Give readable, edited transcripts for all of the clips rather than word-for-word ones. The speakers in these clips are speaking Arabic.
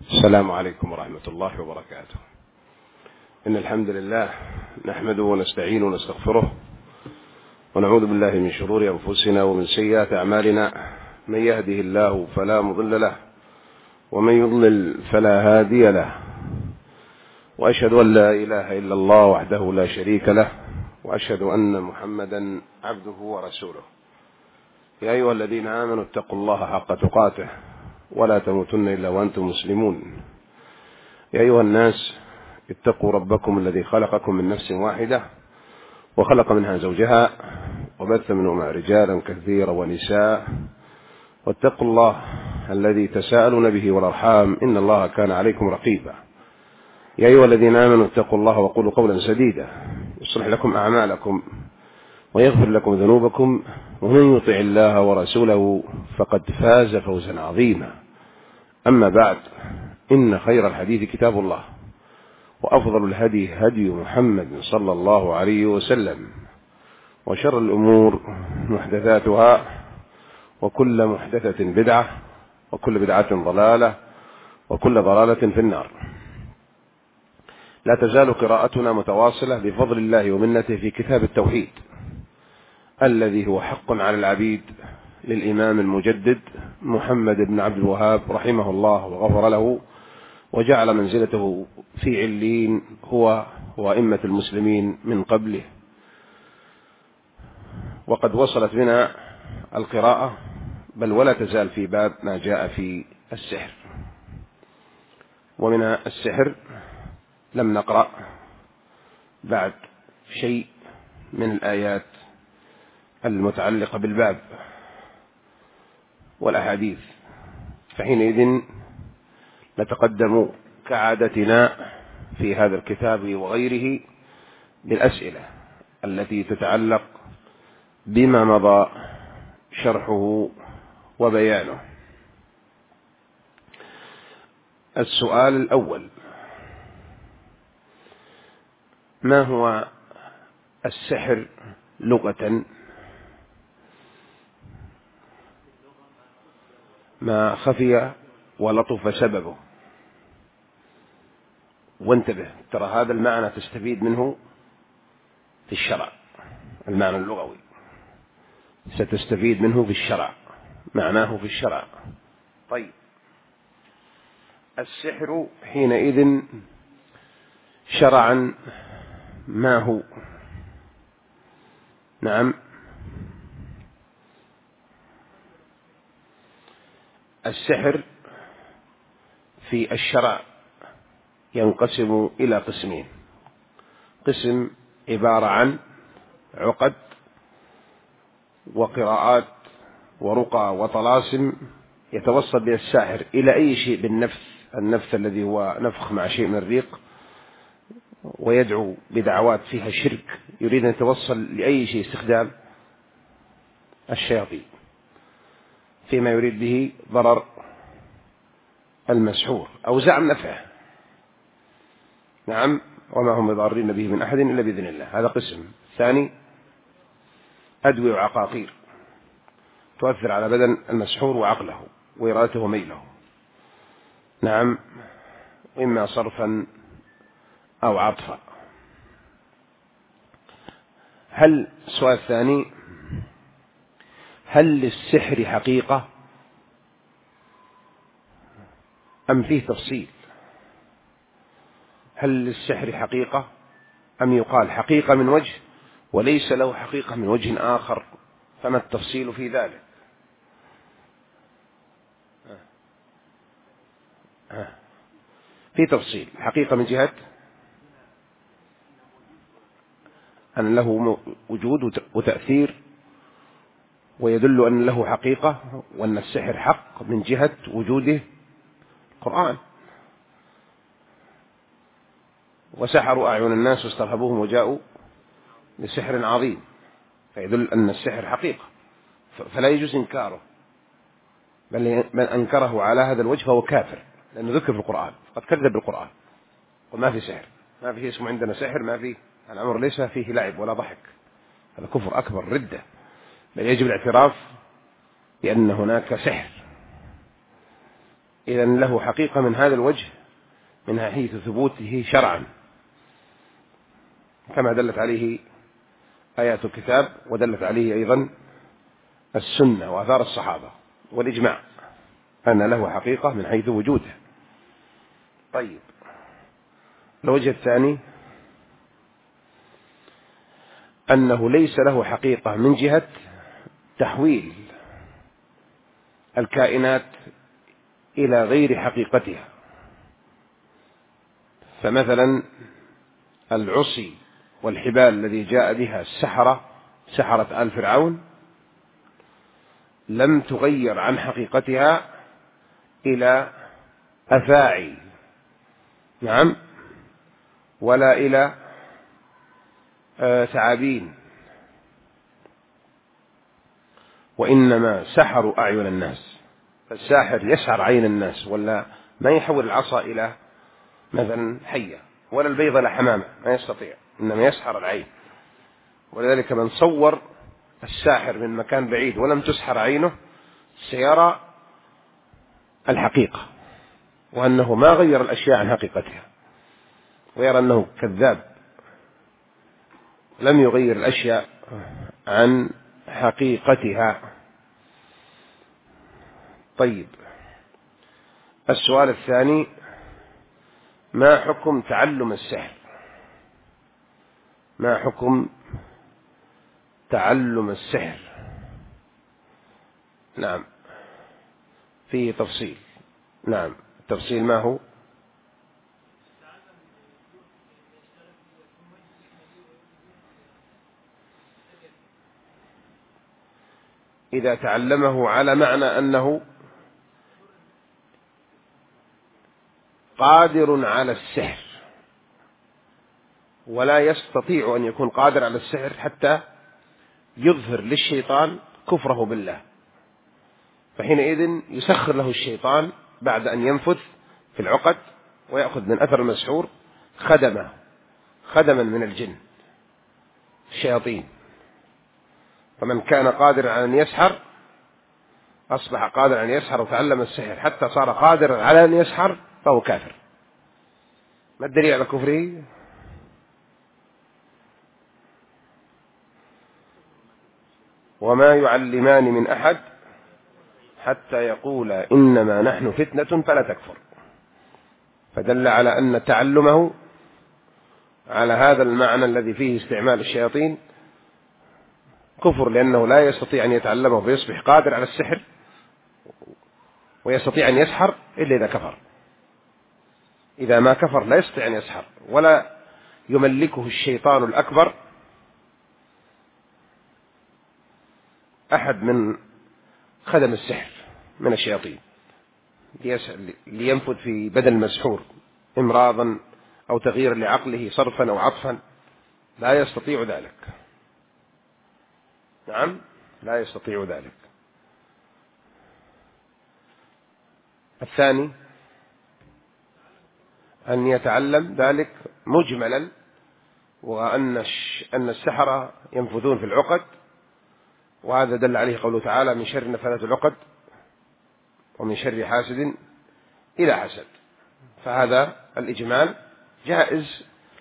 السلام عليكم ورحمة الله وبركاته. إن الحمد لله نحمده ونستعينه ونستغفره ونعوذ بالله من شرور أنفسنا ومن سيئات أعمالنا. من يهده الله فلا مضل له ومن يضلل فلا هادي له، وأشهد أن لا إله إلا الله وحده لا شريك له، وأشهد أن محمدا عبده ورسوله. يا أيها الذين آمنوا اتقوا الله حق تقاته ولا تموتن إلا وأنتم مسلمون. يا أيها الناس اتقوا ربكم الذي خلقكم من نفس واحدة وخلق منها زوجها وبث منهما رجالا كثيرا ونساء، واتقوا الله الذي تساءلون به والأرحام إن الله كان عليكم رقيبا. يا أيها الذين آمنوا اتقوا الله وقولوا قولا سديدا يصلح لكم أعمالكم ويغفر لكم ذنوبكم، ومن يطع الله ورسوله فقد فاز فوزا عظيما. أما بعد، إن خير الحديث كتاب الله، وأفضل الهدي هدي محمد صلى الله عليه وسلم، وشر الأمور محدثاتها، وكل محدثة بدعة، وكل بدعة ضلالة، وكل ضلالة في النار. لا تزال قراءتنا متواصلة بفضل الله ومنته في كتاب التوحيد الذي هو حق على العبيد للإمام المجدد محمد بن عبد الوهاب رحمه الله وغفر له، وجعل منزلته في علين هو وأئمة المسلمين من قبله. وقد وصلت بنا القراءة، بل ولا تزال في باب ما جاء في السحر. ومن السحر لم نقرأ بعد شيء من الآيات المتعلقة بالباب والأحاديث، فحينئذ نتقدم كعادتنا في هذا الكتاب وغيره بالأسئلة التي تتعلق بما مضى شرحه وبيانه. السؤال الأول: ما هو السحر لغة؟ ما خفي ولطف سببه. وانتبه، ترى هذا المعنى تستفيد منه في الشرع، المعنى اللغوي ستستفيد منه في الشرع، معناه في الشرع. طيب، السحر حينئذ شرعا ما هو؟ نعم، السحر في الشرع ينقسم إلى قسمين: قسم عبارة عن عقد وقراءات ورقى وطلاسم يتوصل بها الساحر إلى أي شيء النفث الذي هو نفخ مع شيء من الريق، ويدعو بدعوات فيها شرك، يريد أن يتوصل لأي شيء، استخدام الشياطين فيما يريد به ضرر المسحور أو زعم نفعه. نعم، وما هم بضارين به من أحد إلا بإذن الله. هذا قسم. ثاني: أدوية وعقاقير تؤثر على بدن المسحور وعقله وإرادته وميله. نعم، إما صرفا أو عطفا. السؤال الثاني: هل للسحر حقيقة أم فيه تفصيل؟ هل للسحر حقيقة أم يقال حقيقة من وجه وليس له حقيقة من وجه آخر؟ فما التفصيل في ذلك؟ في تفصيل. حقيقة من جهة أن له وجود وتأثير ويدل أن له حقيقة، وأن السحر حق من جهة وجوده القرآن: وسحروا أعين الناس واسترهبوهم وجاءوا بسحر عظيم، فيدل أن السحر حقيقة، فلا يجوز إنكاره، بل من أنكره على هذا الوجه فهو كافر، لأنه ذكر في القرآن، قد كذب بالقرآن وما في سحر، ما فيه اسمه عندنا سحر، ما فيه، الأمر ليس فيه لعب ولا ضحك، هذا كفر أكبر، ردة، بل يجب الاعتراف بأن هناك سحر. إذن له حقيقة من هذا الوجه من حيث ثبوته شرعا، كما دلت عليه آيات الكتاب ودلت عليه أيضا السنة وآثار الصحابة والإجماع أن له حقيقة من حيث وجوده. طيب، الوجه الثاني أنه ليس له حقيقة من جهة تحويل الكائنات إلى غير حقيقتها. فمثلا العصي والحبال الذي جاء بها سحرة آل فرعون لم تغير عن حقيقتها إلى أفاعي، نعم، ولا إلى ثعابين، وإنما سحروا أعين الناس. فالساحر يسحر عين الناس، ولا ما يحول العصا إلى مثلا حية، ولا البيض إلى حمامة، ما يستطيع، إنما يسحر العين. ولذلك من صور الساحر من مكان بعيد ولم تسحر عينه سيرى الحقيقة، وأنه ما غير الأشياء عن حقيقتها، ويرى أنه كذاب لم يغير الأشياء عن حقيقتها. طيب، السؤال الثاني: ما حكم تعلم السحر؟ ما حكم تعلم السحر؟ نعم، فيه تفصيل. نعم، التفصيل ما هو؟ إذا تعلمه على معنى أنه قادر على السحر، ولا يستطيع أن يكون قادر على السحر حتى يظهر للشيطان كفره بالله، فحينئذ يسخر له الشيطان بعد أن ينفث في العقد ويأخذ من أثر المسحور خدما من الجن الشياطين. فمن كان قادرا على أن يسحر أصبح قادرا على أن يسحر وتعلم السحر حتى صار قادرا على أن يسحر فهو كافر. ما الدليل على كفره؟ وما يعلمان من أحد حتى يقولا إنما نحن فتنة فلا تكفر. فدل على أن تعلمه على هذا المعنى الذي فيه استعمال الشياطين كفر، لأنه لا يستطيع أن يتعلمه فيصبح قادر على السحر ويستطيع أن يسحر إلا إذا كفر. إذا ما كفر لا يستطيع أن يسحر، ولا يملكه الشيطان الأكبر أحد من خدم السحر من الشياطين لينفذ في بدن المسحور إمراضا أو تغيير لعقله صرفا أو عطفا، لا يستطيع ذلك. نعم، لا يستطيع ذلك. الثاني أن يتعلم ذلك مجملا، وأن السحرة ينفذون في العقد، وهذا دل عليه قوله تعالى: من شر نفثات العقد ومن شر حاسد إلى حسد. فهذا الإجمال جائز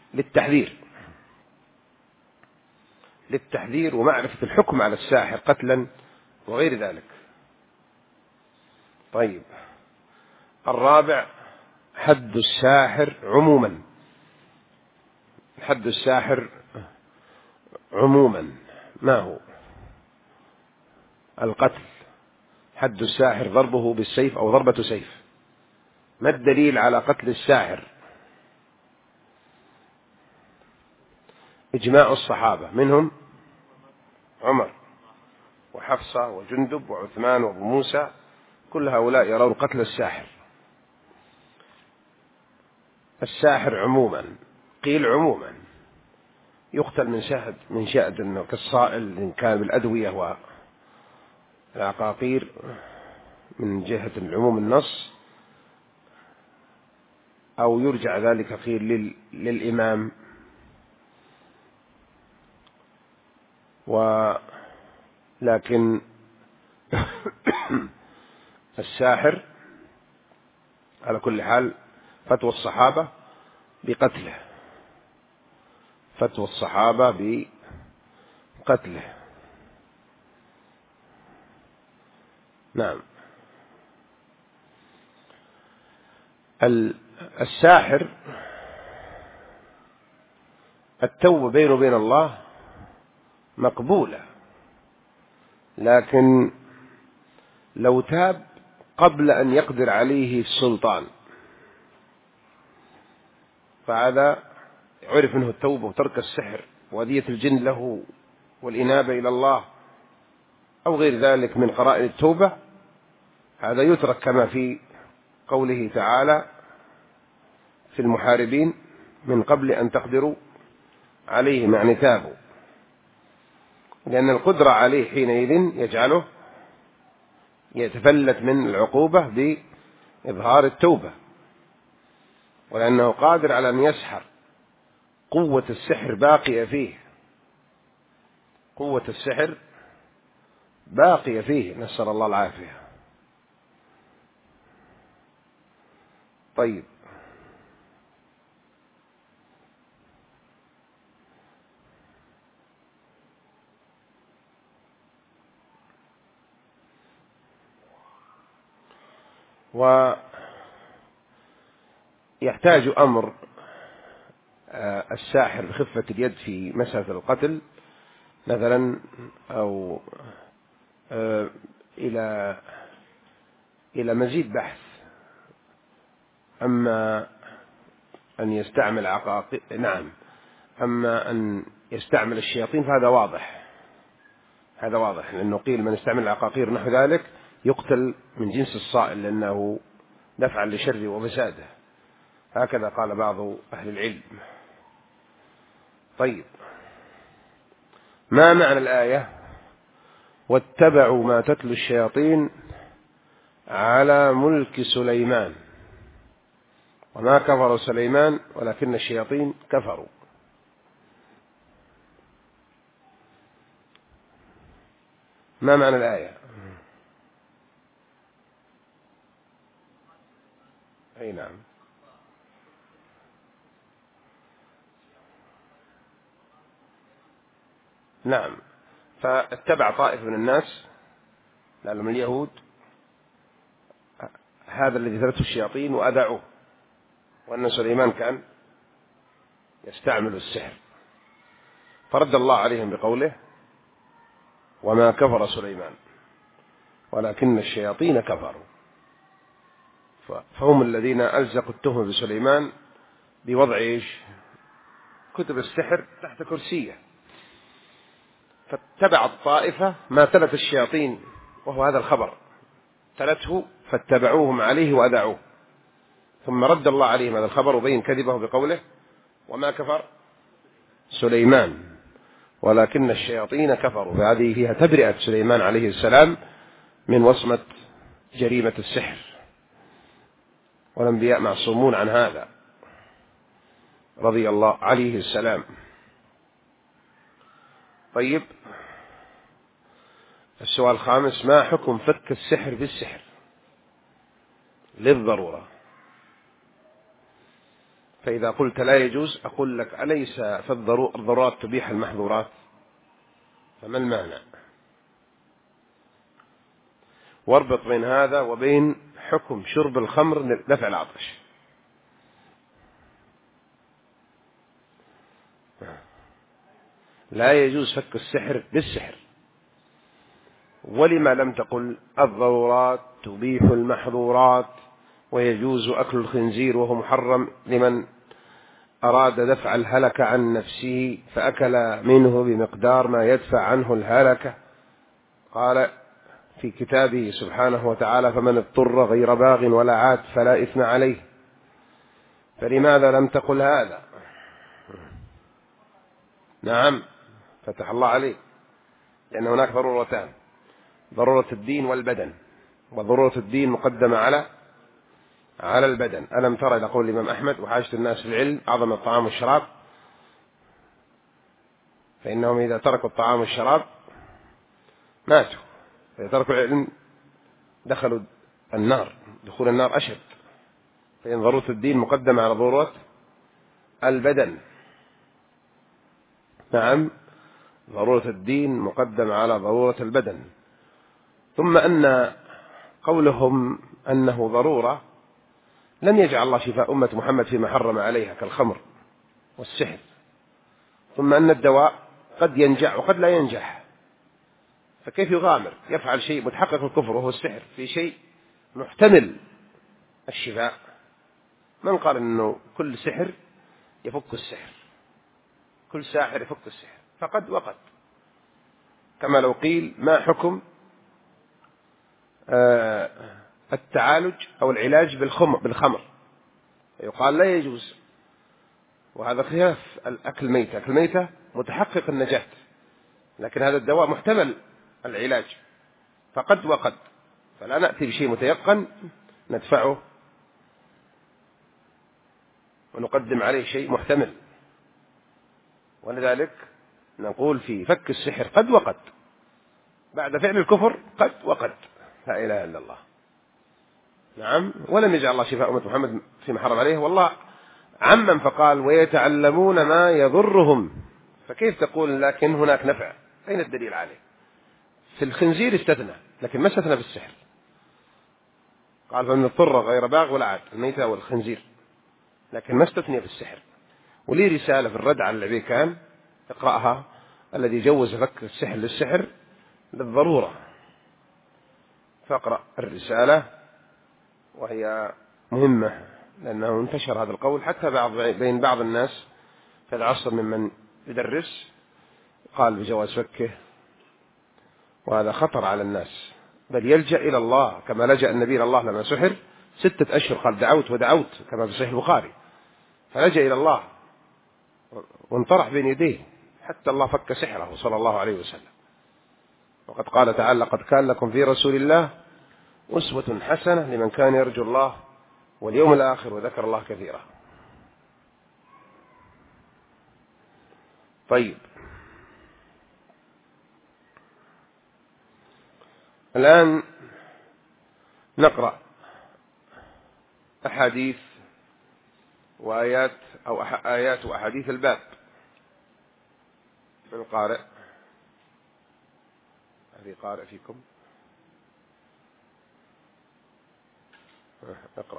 للتحذير ومعرفة الحكم على الساحر قتلا وغير ذلك. طيب، الرابع: حد الساحر عموما. حد الساحر عموما ما هو؟ القتل. حد الساحر ضربه بالسيف أو ضربة سيف. ما الدليل على قتل الساحر؟ إجماع الصحابة، منهم عمر وحفصة وجندب وعثمان وابو موسى، كل هؤلاء يرون قتل الساحر. الساحر عموما، قيل عموما يقتل من شأد كالصائل إن كان بالأدوية والعقاقير من جهة العموم النص، أو يرجع ذلك قيل للإمام. ولكن الساحر على كل حال فتوى الصحابة بقتله، فتوى الصحابة بقتله. نعم. الساحر التوبة بينه وبين الله مقبولة، لكن لو تاب قبل أن يقدر عليه السلطان فهذا عرف منه التوبة وترك السحر وأذية الجن له والإنابة إلى الله أو غير ذلك من قرائن التوبة، هذا يترك كما في قوله تعالى في المحاربين من قبل أن تقدروا عليهم، يعني تابوا، لأن القدرة عليه حينئذ يجعله يتفلت من العقوبة بإظهار التوبة، ولأنه قادر على أن يسحر، قوة السحر باقية فيه، قوة السحر باقية فيه، نسأل الله العافية. طيب، ويحتاج أمر الساحر بخفة اليد في مسألة القتل مثلا، أو إلى مزيد بحث. أما أن يستعمل عقاقير، نعم، أما أن يستعمل الشياطين فهذا واضح، هذا واضح، لأنه قيل من استعمل العقاقير نحو ذلك يقتل من جنس الصائل لأنه دفعا لشره وفساده، هكذا قال بعض أهل العلم. طيب، ما معنى الآية واتبعوا ما تتلو الشياطين على ملك سليمان وما كفر سليمان ولكن الشياطين كفروا؟ ما معنى الآية؟ أي نعم. نعم، فاتبع طائفة من الناس لعلهم اليهود هذا الذي ثبته الشياطين وأذعوه، وأن سليمان كان يستعمل السحر، فرد الله عليهم بقوله وما كفر سليمان ولكن الشياطين كفروا، فهم الذين ألزقوا التهمة بسليمان بوضع كتب السحر تحت كرسيه، فاتبع الطائفة ما تلت الشياطين، وهو هذا الخبر تلته فاتبعوهم عليه وأذعوه، ثم رد الله عليهم هذا الخبر وبين كذبه بقوله وما كفر سليمان ولكن الشياطين كفروا، فهذه فيها تبرئة سليمان عليه السلام من وصمة جريمة السحر، والأنبياء معصومون عن هذا رضي الله عليه السلام. طيب، السؤال الخامس: ما حكم فك السحر بالسحر للضرورة؟ فإذا قلت لا يجوز أقول لك أليس في الضرورات تبيح المحظورات؟ فما المانع؟ واربط بين هذا وبين حكم شرب الخمر لدفع العطش. لا يجوز فك السحر بالسحر، ولما لم تقل الضرورات تبيح المحظورات ويجوز أكل الخنزير وهو محرم لمن أراد دفع الهلكة عن نفسه فأكل منه بمقدار ما يدفع عنه الهلكة؟ قال في كتابه سبحانه وتعالى فمن اضطر غير باغ ولا عاد فلا إثم عليه، فلماذا لم تقل هذا؟ نعم، فتح الله عليك، لأن هناك ضرورتان: ضرورة الدين والبدن، وضرورة الدين مقدمة على البدن. ألم ترى إلى قول الإمام أحمد وحاجة الناس للعلم أعظم الطعام والشراب، فإنهم إذا تركوا الطعام والشراب ماتوا، إذا تركوا العلم دخلوا النار، دخول النار أشد. فإن ضرورة الدين مقدمة على ضرورة البدن. نعم، ضرورة الدين مقدمة على ضرورة البدن. ثم أن قولهم أنه ضرورة لم يجعل الله شفاء أمة محمد فيما حرم عليها كالخمر والسحر. ثم أن الدواء قد ينجح وقد لا ينجح، فكيف يغامر يفعل شيء متحقق الكفر وهو السحر في شيء محتمل الشفاء؟ من قال أنه كل سحر يفك السحر، كل ساحر يفك السحر؟ فقد وقد. كما لو قيل ما حكم التعالج أو العلاج بالخمر، يقال لا يجوز، وهذا خلاف الأكل الميتة. أكل الميتة متحقق النجاة، لكن هذا الدواء محتمل العلاج، فقد وقد. فلا نأتي بشيء متيقن ندفعه ونقدم عليه شيء محتمل. ولذلك نقول في فك السحر قد وقد، بعد فعل الكفر قد وقد، لا إله إلا الله. نعم، ولم يجعل الله شفاء أمة محمد فيما حرم عليه. والله عمم فقال ويتعلمون ما يضرهم، فكيف تقول لكن هناك نفع؟ أين الدليل عليه؟ في الخنزير استثنى، لكن ما استثنى في السحر. قال فمن اضطر غير باغ ولا عاد، الميتة والخنزير، لكن ما استثنى في السحر. ولي رسالة في الرد على العبيكان اقرأها، الذي جوز فك السحر للسحر للضرورة، فاقرأ الرسالة، وهي مهمة، لأنه انتشر هذا القول حتى بين بعض الناس في العصر ممن يدرس، قال بجواز فكه، وهذا خطر على الناس. بل يلجأ إلى الله كما لجأ النبي إلى الله لما سحر 6 أشهر، قال دعوت ودعوت كما في صحيح البخاري، فلجأ إلى الله وانطرح بين يديه حتى الله فك سحره صلى الله عليه وسلم. وقد قال تعالى قد كان لكم في رسول الله أسوة حسنة لمن كان يرجو الله واليوم الآخر وذكر الله كثيرا. طيب، الآن نقرأ أحاديث وآيات أو آيات وأحاديث الباب. من قارئ؟ هذه قارئ فيكم؟ اقرأ.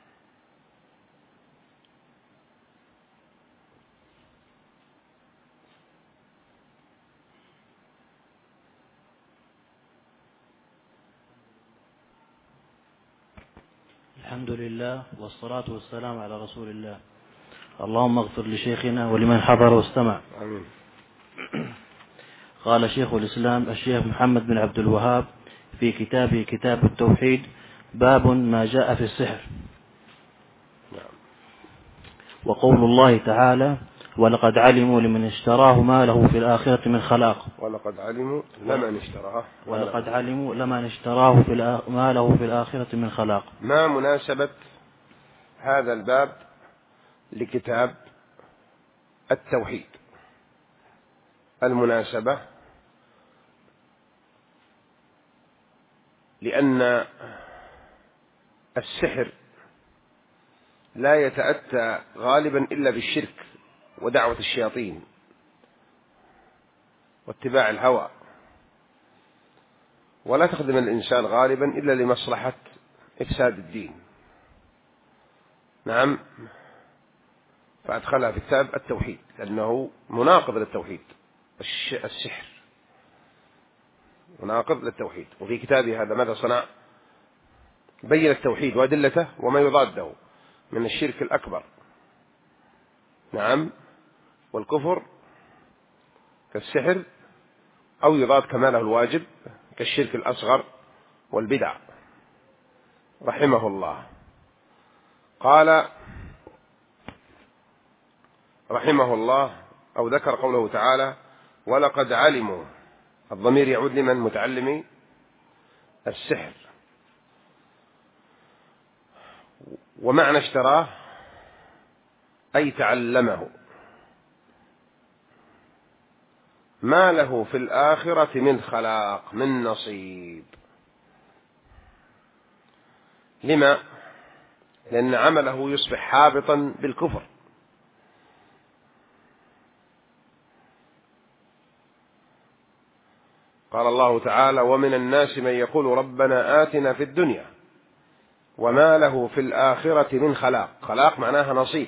الحمد لله والصلاة والسلام على رسول الله. اللهم اغفر لشيخنا ولمن حضر واستمع. آمين. قال شيخ الإسلام الشيخ محمد بن عبد الوهاب في كتابه كتاب التوحيد: باب ما جاء في السحر. وقول الله تعالى: ولقد علموا لمن اشتراه ما له في الآخرة من خلاق. ولقد علموا لمن اشتراه ولقد علموا لمن اشتراه ما له في الآخرة من خلاق. ما مناسبة هذا الباب لكتاب التوحيد؟ المناسبة لأن السحر لا يتأتى غالبا إلا بالشرك ودعوة الشياطين واتباع الهوى، ولا تخدم الإنسان غالبا إلا لمصلحة إفساد الدين. نعم، فأدخلها في كتاب التوحيد لأنه مناقض للتوحيد. السحر مناقض للتوحيد. وفي كتابه هذا ماذا صنع؟ بين التوحيد وأدلته وما يضاده من الشرك الأكبر، نعم، والكفر كالسحر، أو يضاد كماله الواجب كالشرك الأصغر والبدع، رحمه الله. قال رحمه الله أو ذكر قوله تعالى: ولقد علموا. الضمير يعود لمن؟ متعلمي السحر. ومعنى اشتراه أي تعلمه، ما له في الآخرة من خلاق، من نصيب. لما؟ لأن عمله يصبح حابطا بالكفر. قال الله تعالى: ومن الناس من يقول ربنا آتنا في الدنيا وما له في الآخرة من خلاق. خلاق معناها نصيب.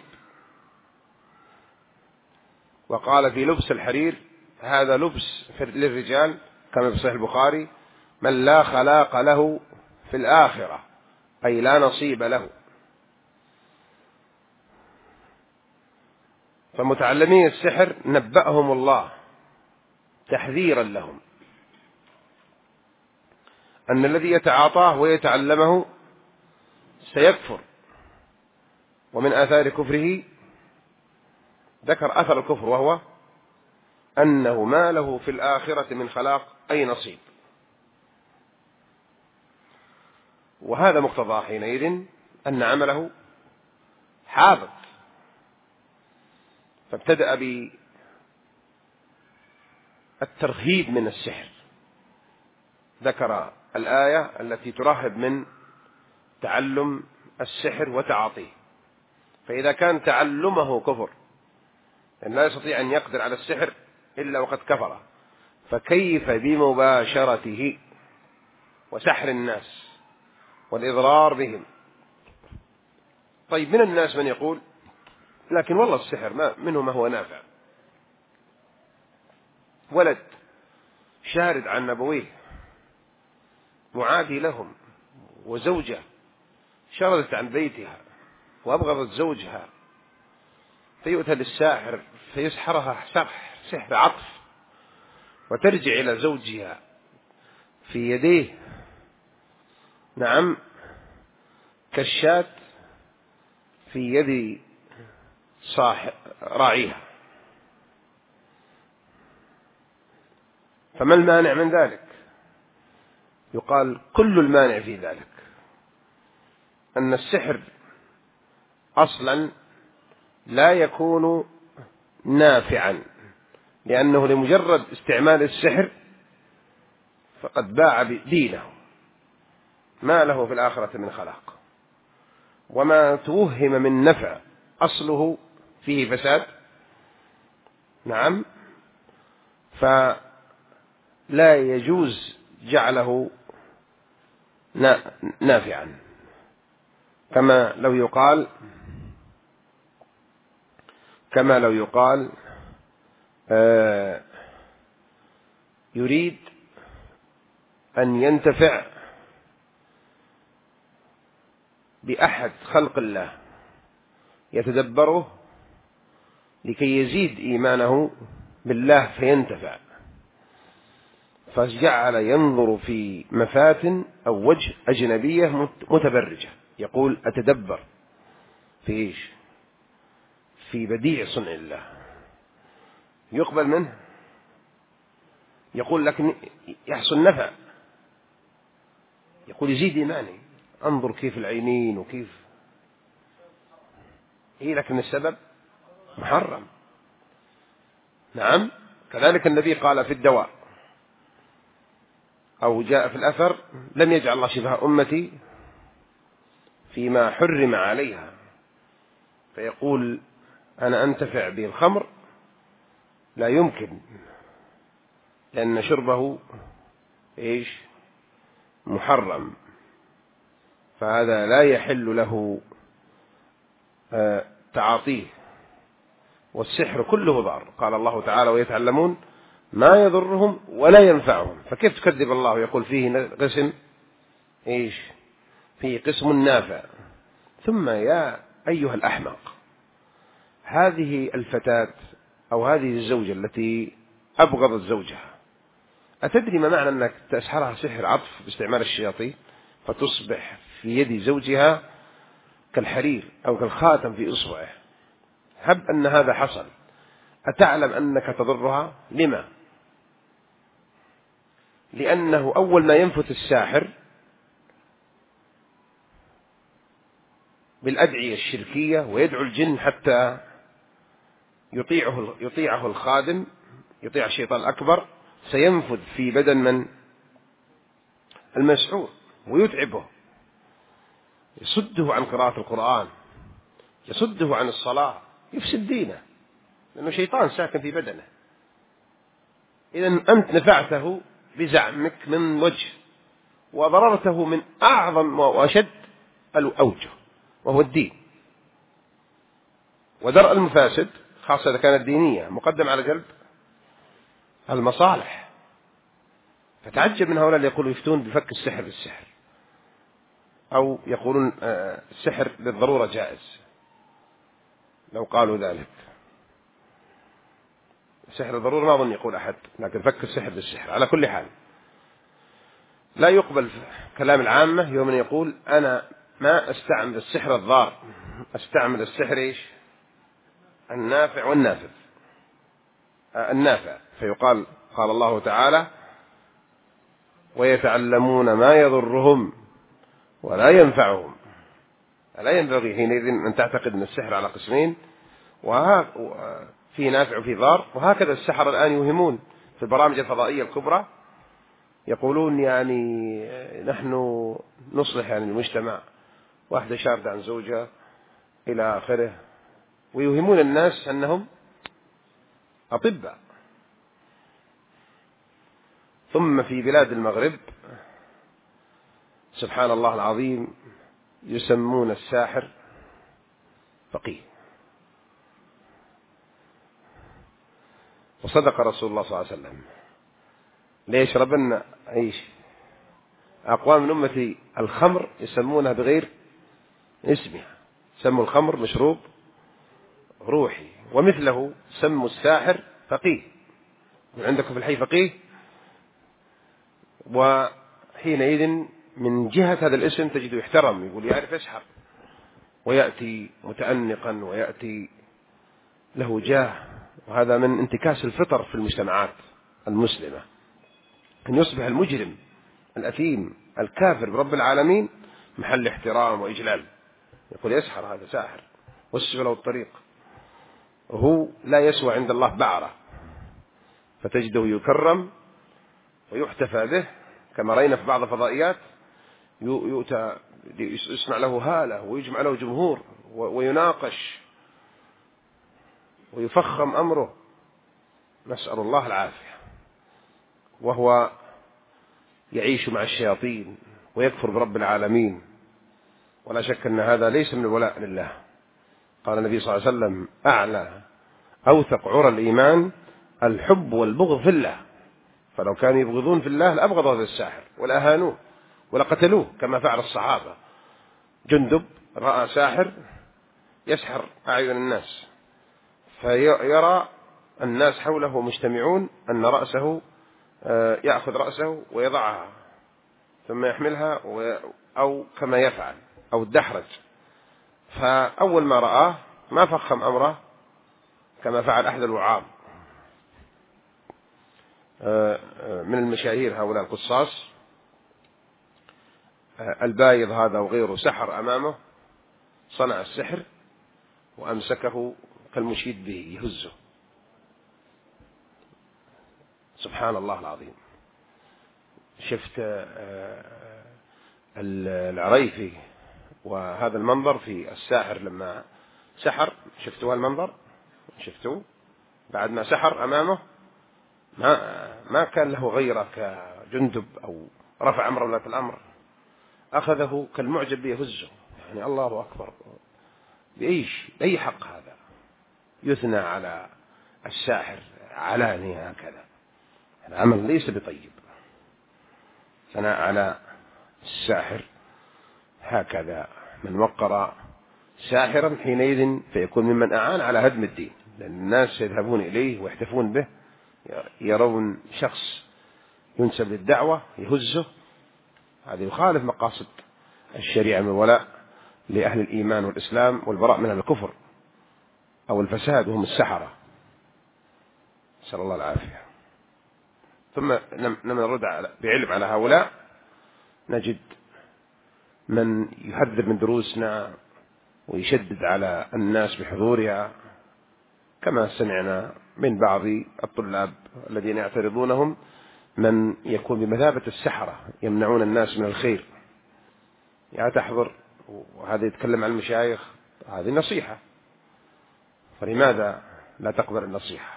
وقال في لبس الحرير: هذا لبس للرجال، كما في صحيح البخاري: من لا خلاق له في الآخرة، أي لا نصيب له. فمتعلمين السحر نبأهم الله تحذيرا لهم أن الذي يتعاطاه ويتعلمه سيكفر. ومن آثار كفره ذكر أثر الكفر، وهو أنه ما له في الآخرة من خلاق، أي نصيب. وهذا مقتضى حينئذ أن عمله حابط. فابتدأ بالترهيب من السحر، ذكر الآية التي ترهب من تعلم السحر وتعاطيه. فإذا كان تعلمه كفر، لأن لا يستطيع أن يقدر على السحر إلا وقد كفر، فكيف بمباشرته وسحر الناس والإضرار بهم؟ طيب، من الناس من يقول: لكن والله السحر منه ما هو نافع. ولد شارد عن أبويه معادي لهم، وزوجة شردت عن بيتها وأبغضت زوجها، فيؤتى للساحر فيسحرها سحر عطف، وترجع إلى زوجها في يديه كالشاة في يد صاحب راعيها. فما المانع من ذلك؟ يقال: كل المانع في ذلك أن السحر أصلا لا يكون نافعا، لأنه لمجرد استعمال السحر فقد باع دينه، ما له في الآخرة من خلاق. وما توهم من نفع أصله فيه فساد، فلا يجوز جعله نافعا. كما لو يقال يريد أن ينتفع بأحد خلق الله يتدبره لكي يزيد إيمانه بالله فينتفع، فجعل ينظر في مفاتن أو وجه أجنبية متبرجة، يقول: أتدبر في إيش؟ في بديع صنع الله، يقبل منه، يقول لكن يحصل نفع، يقول يزيد إيماني، انظر كيف العينين وكيف لكن السبب محرم. كذلك النبي قال في الدواء، أو جاء في الأثر: لم يجعل الله شفاء أمتي فيما حرم عليها. فيقول: أنا أنتفع بالخمر، لا يمكن، لأن شربه محرم، فهذا لا يحل له تعاطيه. والسحر كله ضار. قال الله تعالى: ويتعلمون ما يضرهم ولا ينفعهم. فكيف تكذب الله ويقول فيه قسم فيه قسم نافع؟ ثم يا أيها الأحمق، هذه الفتاة أو هذه الزوجة التي أبغضت زوجها، أتدري ما معنى أنك تسحرها سحر عطف باستعمال الشياطين فتصبح في يد زوجها كالحرير أو كالخاتم في إصبعه؟ هب أن هذا حصل، أتعلم أنك تضرها؟ لما؟ لأنه أول ما ينفث الساحر بالأدعية الشركية ويدعو الجن حتى يطيعه الخادم، يطيع الشيطان الأكبر، سينفذ في بدن من المسحور ويتعبه. يصده عن قراءة القرآن، يصده عن الصلاة، يفسد دينه، لأنه شيطان ساكن في بدنه. إذا أنت نفعته بزعمك من وجه، وضررته من أعظم وأشد الأوجه، وهو الدين. ودرء المفاسد خاصة إذا كانت دينية مقدم على جلب المصالح. فتعجب من هؤلاء اللي يقولوا يفتون بفك السحر بالسحر، أو يقولون السحر للضرورة جائز. لو قالوا ذلك السحر الضرورة ما أظن يقول أحد، لكن فك السحر بالسحر. على كل حال لا يقبل كلام العامة يوم أن يقول أنا ما أستعمل السحر الضار، أستعمل السحر إيش؟ النافع والنافذ. النافع، فيقال قال الله تعالى ويتعلمون ما يضرهم ولا ينفعهم. لا ينبغي حينئذ أن تعتقد أن السحر على قسمين، وفي نافع وفي ضار. وهكذا السحر الآن يوهمون في البرامج الفضائية الكبرى، يقولون يعني نحن نصلح يعني المجتمع، واحدة شاردة عن زوجها إلى آخره، ويوهمون الناس أنهم أطباء. ثم في بلاد المغرب سبحان الله العظيم يسمون الساحر فقيه. وصدق رسول الله صلى الله عليه وسلم ليشربن عيش أقوام من أمتي الخمر يسمونها بغير اسمها، سموا الخمر مشروب روحي، ومثله سموا الساحر فقيه. عندكم في الحي فقيه، وحينئذ من جهة هذا الاسم تجده يحترم، يقول يعرف يسحر، ويأتي متأنقا، ويأتي له جاه. وهذا من انتكاس الفطر في المجتمعات المسلمة، أن يصبح المجرم الأثيم الكافر برب العالمين محل احترام وإجلال. يقول يسحر، هذا ساحر، وسع له الطريق، وهو لا يسوى عند الله بعرة، فتجده يكرم ويحتفى به. كما رأينا في بعض الفضائيات يؤتى يسمع له هالة، ويجمع له جمهور، ويناقش ويفخم أمره، نسأل الله العافية. وهو يعيش مع الشياطين ويكفر برب العالمين. ولا شك أن هذا ليس من الولاء لله. قال النبي صلى الله عليه وسلم أعلى أوثق عرى الإيمان الحب والبغض في الله. فلو كانوا يبغضون في الله لأبغضوا هذا الساحر ولأهانوه ولقتلوه، كما فعل الصحابة. جندب رأى ساحر يسحر أعين الناس، فيرى الناس حوله مجتمعون أن رأسه يأخذ رأسه ويضعها ثم يحملها، أو كما يفعل، أو الدحرج. فأول ما رآه ما فخم أمره كما فعل أحد الوعاظ من المشاهير هؤلاء القصاص، البايض هذا وغيره، سحر أمامه، صنع السحر وأمسكه كالمشيد به يهزه. سبحان الله العظيم. شفت العريفي وهذا المنظر في الساحر لما سحر، شفتوا المنظر؟ شفتوا بعد ما سحر أمامه ما كان له غيره كجندب أو رفع أمر ولاة الأمر، أخذه كالمعجب يهزه. يعني الله أكبر، بأي حق هذا يثنى على الساحر علانية هكذا؟ العمل ليس بطيب. ثناء على الساحر هكذا، من وقر ساحرا حينئذ فيكون ممن أعان على هدم الدين، لأن الناس يذهبون إليه ويحتفون به، يرون شخص ينسب للدعوة يهزه. هذا يخالف مقاصد الشريعة من الولاء لأهل الإيمان والإسلام والبراء من الكفر أو الفساد، وهم السحرة، نسأل الله العافية. ثم لما نرد بعلم على هؤلاء نجد من يحذر من دروسنا ويشدد على الناس بحضورها، كما سمعنا من بعض الطلاب الذين يعترضونهم من يكون بمثابة السحرة يمنعون الناس من الخير. يعني تحضر وهذا يتكلم عن المشايخ، هذه نصيحة، فلماذا لا تقبل النصيحة؟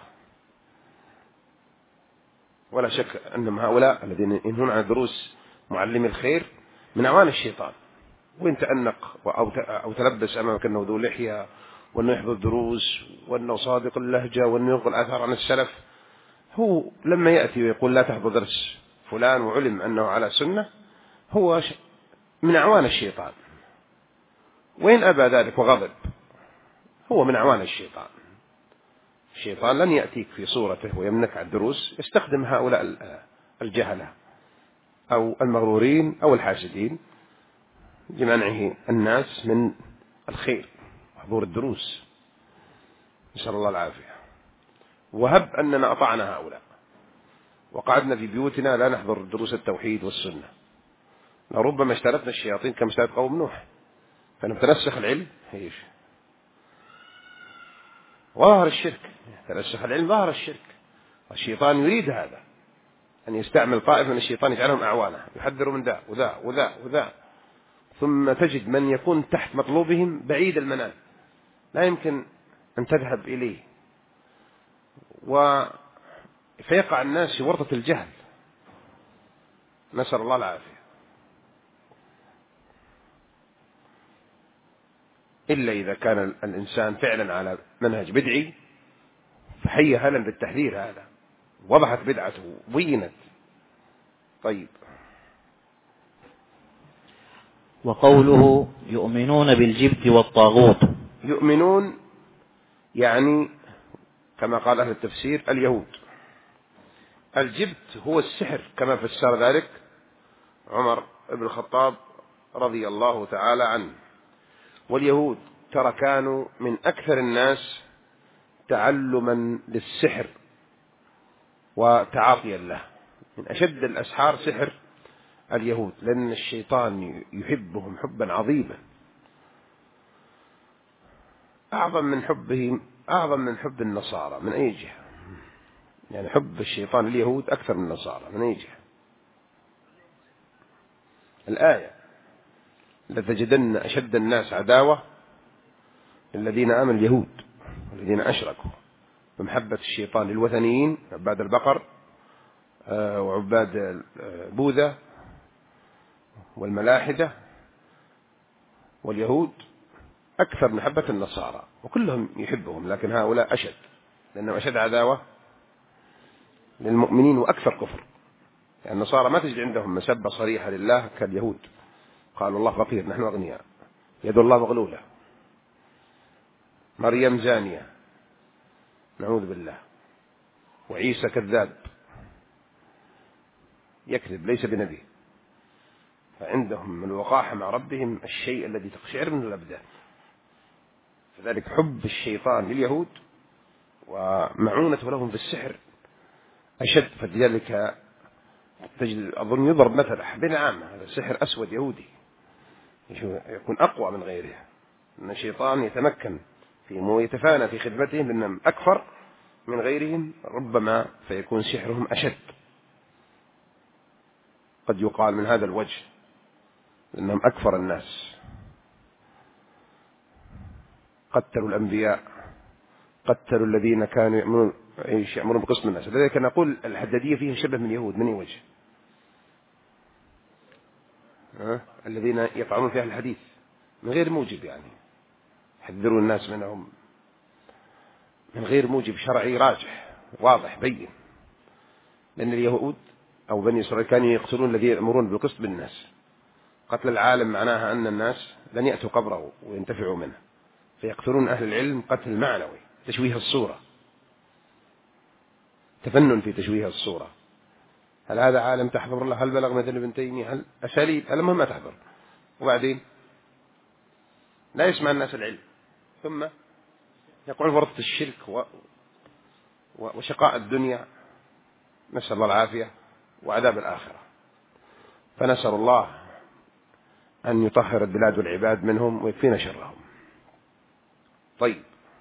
ولا شك أن هؤلاء الذين ينهون عن دروس معلمي الخير من أعوان الشيطان. وإن تأنق أو تلبس أمامك أنه ذو لحية، وأنه يحضر دروس، وأنه صادق اللهجة، وأنه ينقل آثار عن السلف، هو لما يأتي ويقول لا تحضر درس فلان وعلم أنه على سنة، هو من أعوان الشيطان. وإن أبى ذلك وغضب، هو من أعوان الشيطان. الشيطان لن يأتيك في صورته ويمنك عن الدروس، يستخدم هؤلاء الجهلة أو المغرورين أو الحاسدين لمنعه الناس من الخير وحضور الدروس، نسأل الله العافية. وهب أننا أطعنا هؤلاء وقعدنا في بيوتنا لا نحضر دروس التوحيد والسنة، لربما اشترتنا الشياطين كما اشترت قوم نوح، فنتنسخ العلم ايش؟ ظهر الشرك، تنسخ العلم ظهر الشرك. الشيطان يريد هذا، أن يستعمل طائف من الشيطان يجعلهم أعوانه، يحذروا من ذا وذا وذا وذا، ثم تجد من يكون تحت مطلوبهم بعيد المنال، لا يمكن أن تذهب إليه، فيقع الناس في ورطة الجهل، نسأل الله العافية. إلا إذا كان الإنسان فعلا على منهج بدعي، فحي هلا بالتحذير، هذا وضحت بدعته بينت. طيب، وقوله يؤمنون بالجبت والطاغوت، يؤمنون يعني كما قال أهل التفسير اليهود. الجبت هو السحر كما فسر ذلك عمر بن الخطاب رضي الله تعالى عنه. واليهود ترى كانوا من أكثر الناس تعلما للسحر وتعاطيا له، من أشد الأسحار سحر اليهود، لأن الشيطان يحبهم حبا عظيما، أعظم من حب النصارى. من أي جهة؟ يعني حب الشيطان لليهود أكثر من النصارى. من أي جهة؟ الآية: لتجدن أشد الناس عداوة الذين آمنوا اليهود والذين أشركوا، بمحبة الشيطان للوثنيين عباد البقر وعباد بوذا والملاحدة واليهود، أكثر من محبة النصارى، وكلهم يحبهم، لكن هؤلاء أشد، لأنهم أشد عداوة للمؤمنين وأكثر كفر. يعني النصارى ما تجد عندهم مسبة صريحة لله كاليهود، قالوا الله فقير نحن أغنياء، يد الله مغلولة، مريم زانية نعوذ بالله، وعيسى كذاب يكذب ليس بنبي. فعندهم من الوقاحة مع ربهم الشيء الذي تقشعر منه الأبدان. فذلك حب الشيطان لليهود ومعونته لهم في السحر أشد. فلذلك تجد أظن يضرب مثل بين عامة، هذا سحر أسود يهودي يكون أقوى من غيره، أن الشيطان يتمكن ويتفانى في خدمتهم لأنهم أكثر من غيرهم، ربما فيكون سحرهم أشد. قد يقال من هذا الوجه لأنهم أكثر الناس، قتلوا الأنبياء، قتلوا الذين كانوا يأمرون بقسط من الناس. لذلك نقول الحدادية فيها شبه من يهود. من أي وجه؟ الذين يطعنون في أهل الحديث من غير موجب، يعني يحذرون الناس منهم من غير موجب شرعي راجح واضح بين. لأن اليهود أو بني إسرائيل كانوا يقتلون الذين يأمرون بالقسط بالناس. قتل العالم معناها أن الناس لن يأتوا قبره وينتفعوا منه، فيقتلون أهل العلم قتل معنوي، تشويه الصورة، تفنن في تشويه الصورة. هل هذا عالم تحضر له؟ هل بلغ مثل ابن تيمية؟ هل أساليب؟ المهم ما تحضر، وبعدين لا يسمع الناس العلم، ثم يقعون فرطة الشرك وشقاء الدنيا، نسأل الله العافية، وعذاب الآخرة. فنسأل الله أن يطهر البلاد والعباد منهم ويكفينا شرهم. طيب،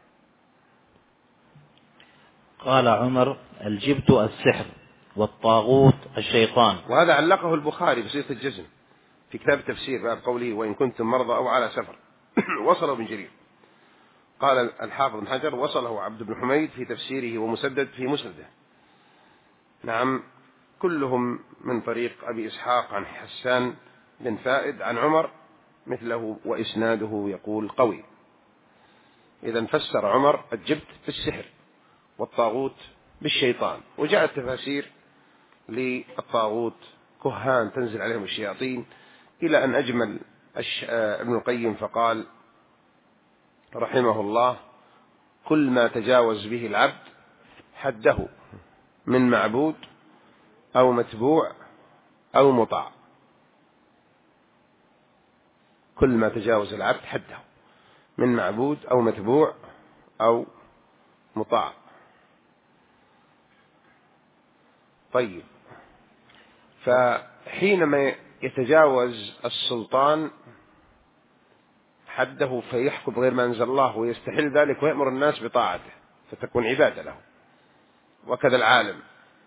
قال عمر: الجبت السحر والطاغوت الشيطان. وهذا علقه البخاري بصيغة الجزم في كتاب التفسير باب قوله وإن كنتم مرضى أو على سفر وصله ابن جرير. قال الحافظ بن حجر وصله عبد بن حميد في تفسيره ومسدد في مسنده. نعم، كلهم من طريق أبي إسحاق عن حسان بن فائد عن عمر مثله، وإسناده يقول قوي. إذا فسر عمر الجبت بالسحر والطاغوت بالشيطان، وجاءت تفاسير للطاغوت كهان تنزل عليهم الشياطين، إلى أن أجمل ابن القيم فقال رحمه الله كل ما تجاوز به العبد حده من معبود أو متبوع أو مطاع. كل ما تجاوز العبد حده من معبود أو متبوع أو مطاع. طيب، فحينما يتجاوز السلطان حده فيحكم بغير ما أنزل الله ويستحل ذلك ويأمر الناس بطاعته فتكون عبادة له. وكذا العالم،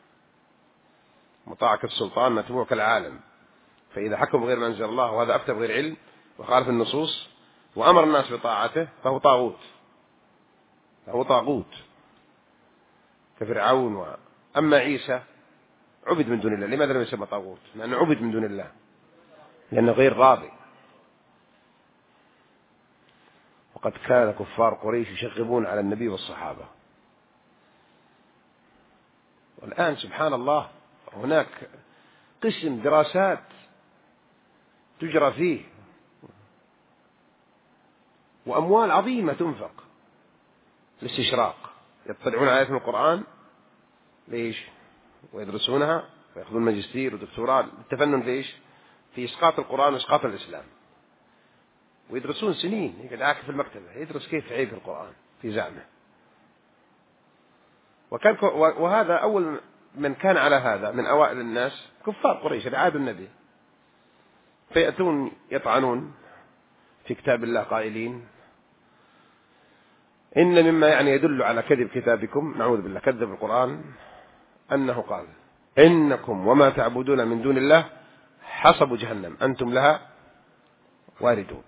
مطاع كالسلطان متبوع كالعالم، فإذا حكم بغير ما أنزل الله وهذا أفتى بغير علم وخالف النصوص وأمر الناس بطاعته فهو طاغوت، فهو طاغوت كفرعون. أما عيسى عبد من دون الله. لماذا لم يسمى طاغوت؟ لأنه عبد من دون الله، لأنه غير راضي. وقد كان كفار قريش يشغبون على النبي والصحابة. والآن سبحان الله هناك قسم دراسات تجرى فيه وأموال عظيمة تنفق للاستشراق. يطلعون على آيات من القرآن ليش؟ ويدرسونها ويأخذون ماجستير ودكتوراه التفنن في إيش؟ في إسقاط القرآن وإسقاط الإسلام. ويدرسون سنين، يقعد عاكف في المكتبة يدرس كيف عيب القرآن في زعمه. وهذا أول من كان على هذا من أوائل الناس كفار قريش اللي عادوا النبي، فيأتون يطعنون في كتاب الله قائلين إن مما يعني يدل على كذب كتابكم، نعوذ بالله، كذب القرآن، أنه قال إنكم وما تعبدون من دون الله حصب جهنم أنتم لها واردون.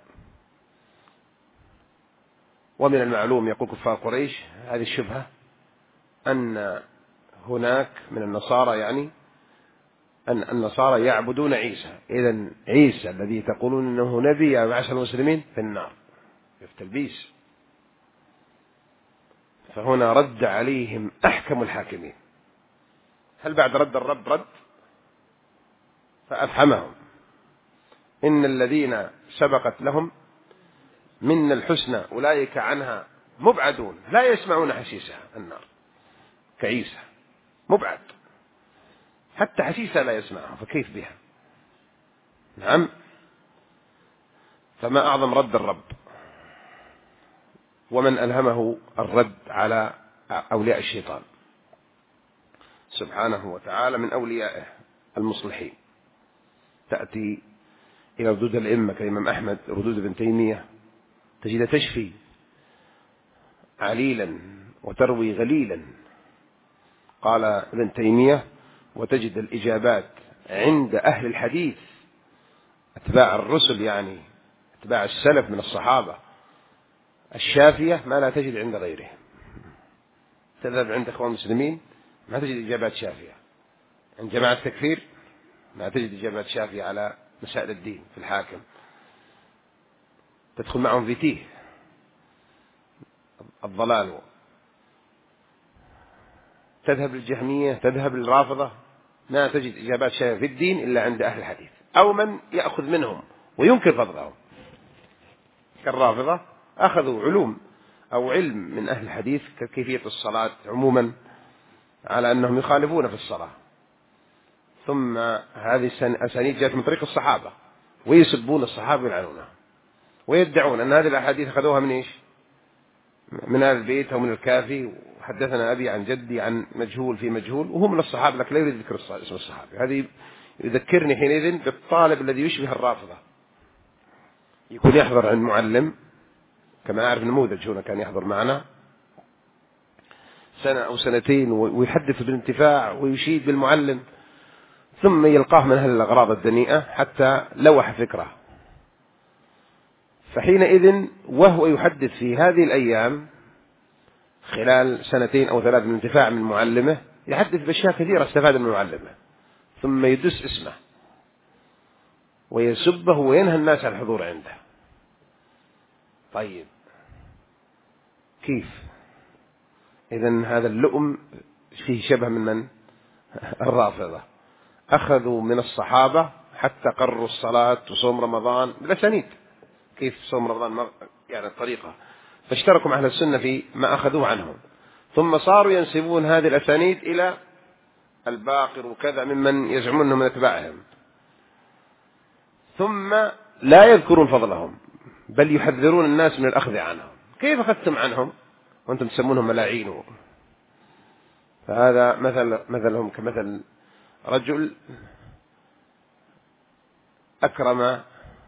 ومن المعلوم يقول كفار قريش هذه الشبهة أن هناك من النصارى، يعني أن النصارى يعبدون عيسى، إذن عيسى الذي تقولون أنه نبي يا معشر المسلمين في النار، في التلبيس. فهنا رد عليهم أحكم الحاكمين. هل بعد رد الرب رد؟ فأفهمهم إن الذين سبقت لهم من الحسنى أولئك عنها مبعدون لا يسمعون حسيسها النار، كعيسى مبعد حتى حسيسها لا يسمعها، فكيف بها؟ نعم. فما أعظم رد الرب، ومن ألهمه الرد على أولياء الشيطان سبحانه وتعالى من أوليائه المصلحين. تأتي إلى ردود الأئمة كالإمام أحمد، ردود ابن تيمية، تجد تشفي عليلا وتروي غليلا. قال ابن تيمية وتجد الإجابات عند أهل الحديث أتباع الرسل، يعني أتباع السلف من الصحابة، الشافية ما لا تجد عند غيرهم. تذهب عند أخوان المسلمين ما تجد إجابات شافية، عند جماعة التكفير ما تجد إجابات شافية على مسائل الدين في الحاكم، تدخل معهم في تيه الضلال. تذهب للجهمية، تذهب للرافضة، ما تجد إجابات شافية في الدين إلا عند أهل الحديث أو من يأخذ منهم وينكر فضلهم. كالرافضة أخذوا علوم أو علم من أهل الحديث ككيفية الصلاة عموما على أنهم يخالفون في الصلاة، ثم هذه الأسانيد جاءت من طريق الصحابة ويسبون الصحابة ويلعنونهم ويدعون أن هذه الأحاديث أخذوها من إيش؟ من آل البيت أو من الكافي، وحدثنا أبي عن جدي عن مجهول في مجهول، وهم من الصحابة لك لا يريد ذكر اسم الصحابي. هذه يذكرني حينئذ بالطالب الذي يشبه الرافضة، يكون يحضر عند معلم، كما أعرف نموذج هنا كان يحضر معنا سنة أو سنتين ويحدث بالانتفاع ويشيد بالمعلم، ثم يلقاه من أهل الأغراض الدنيئة حتى لوح فكره، فحينئذ وهو يحدث في هذه الأيام خلال 2 أو 3 من انتفاع من معلمه، يحدث بأشياء كثيرة استفاد من معلمه، ثم يدس اسمه ويسبه وينهى الناس عن الحضور عنده. طيب كيف؟ إذن هذا اللؤم فيه شبه من الرافضة، أخذوا من الصحابة حتى قرروا الصلاة وصوم رمضان بالأسانيد، كيف صوم رمضان يعني الطريقة، فاشتركوا مع أهل السنة في ما أخذوه عنهم، ثم صاروا ينسبون هذه الأسانيد إلى الباقر وكذا ممن يزعمون أنهم من أتباعهم، ثم لا يذكرون فضلهم بل يحذرون الناس من الأخذ عنهم. كيف أخذتم عنهم وأنتم تسمونهم ملاعين؟ فهذا مثلهم كمثل رجل أكرم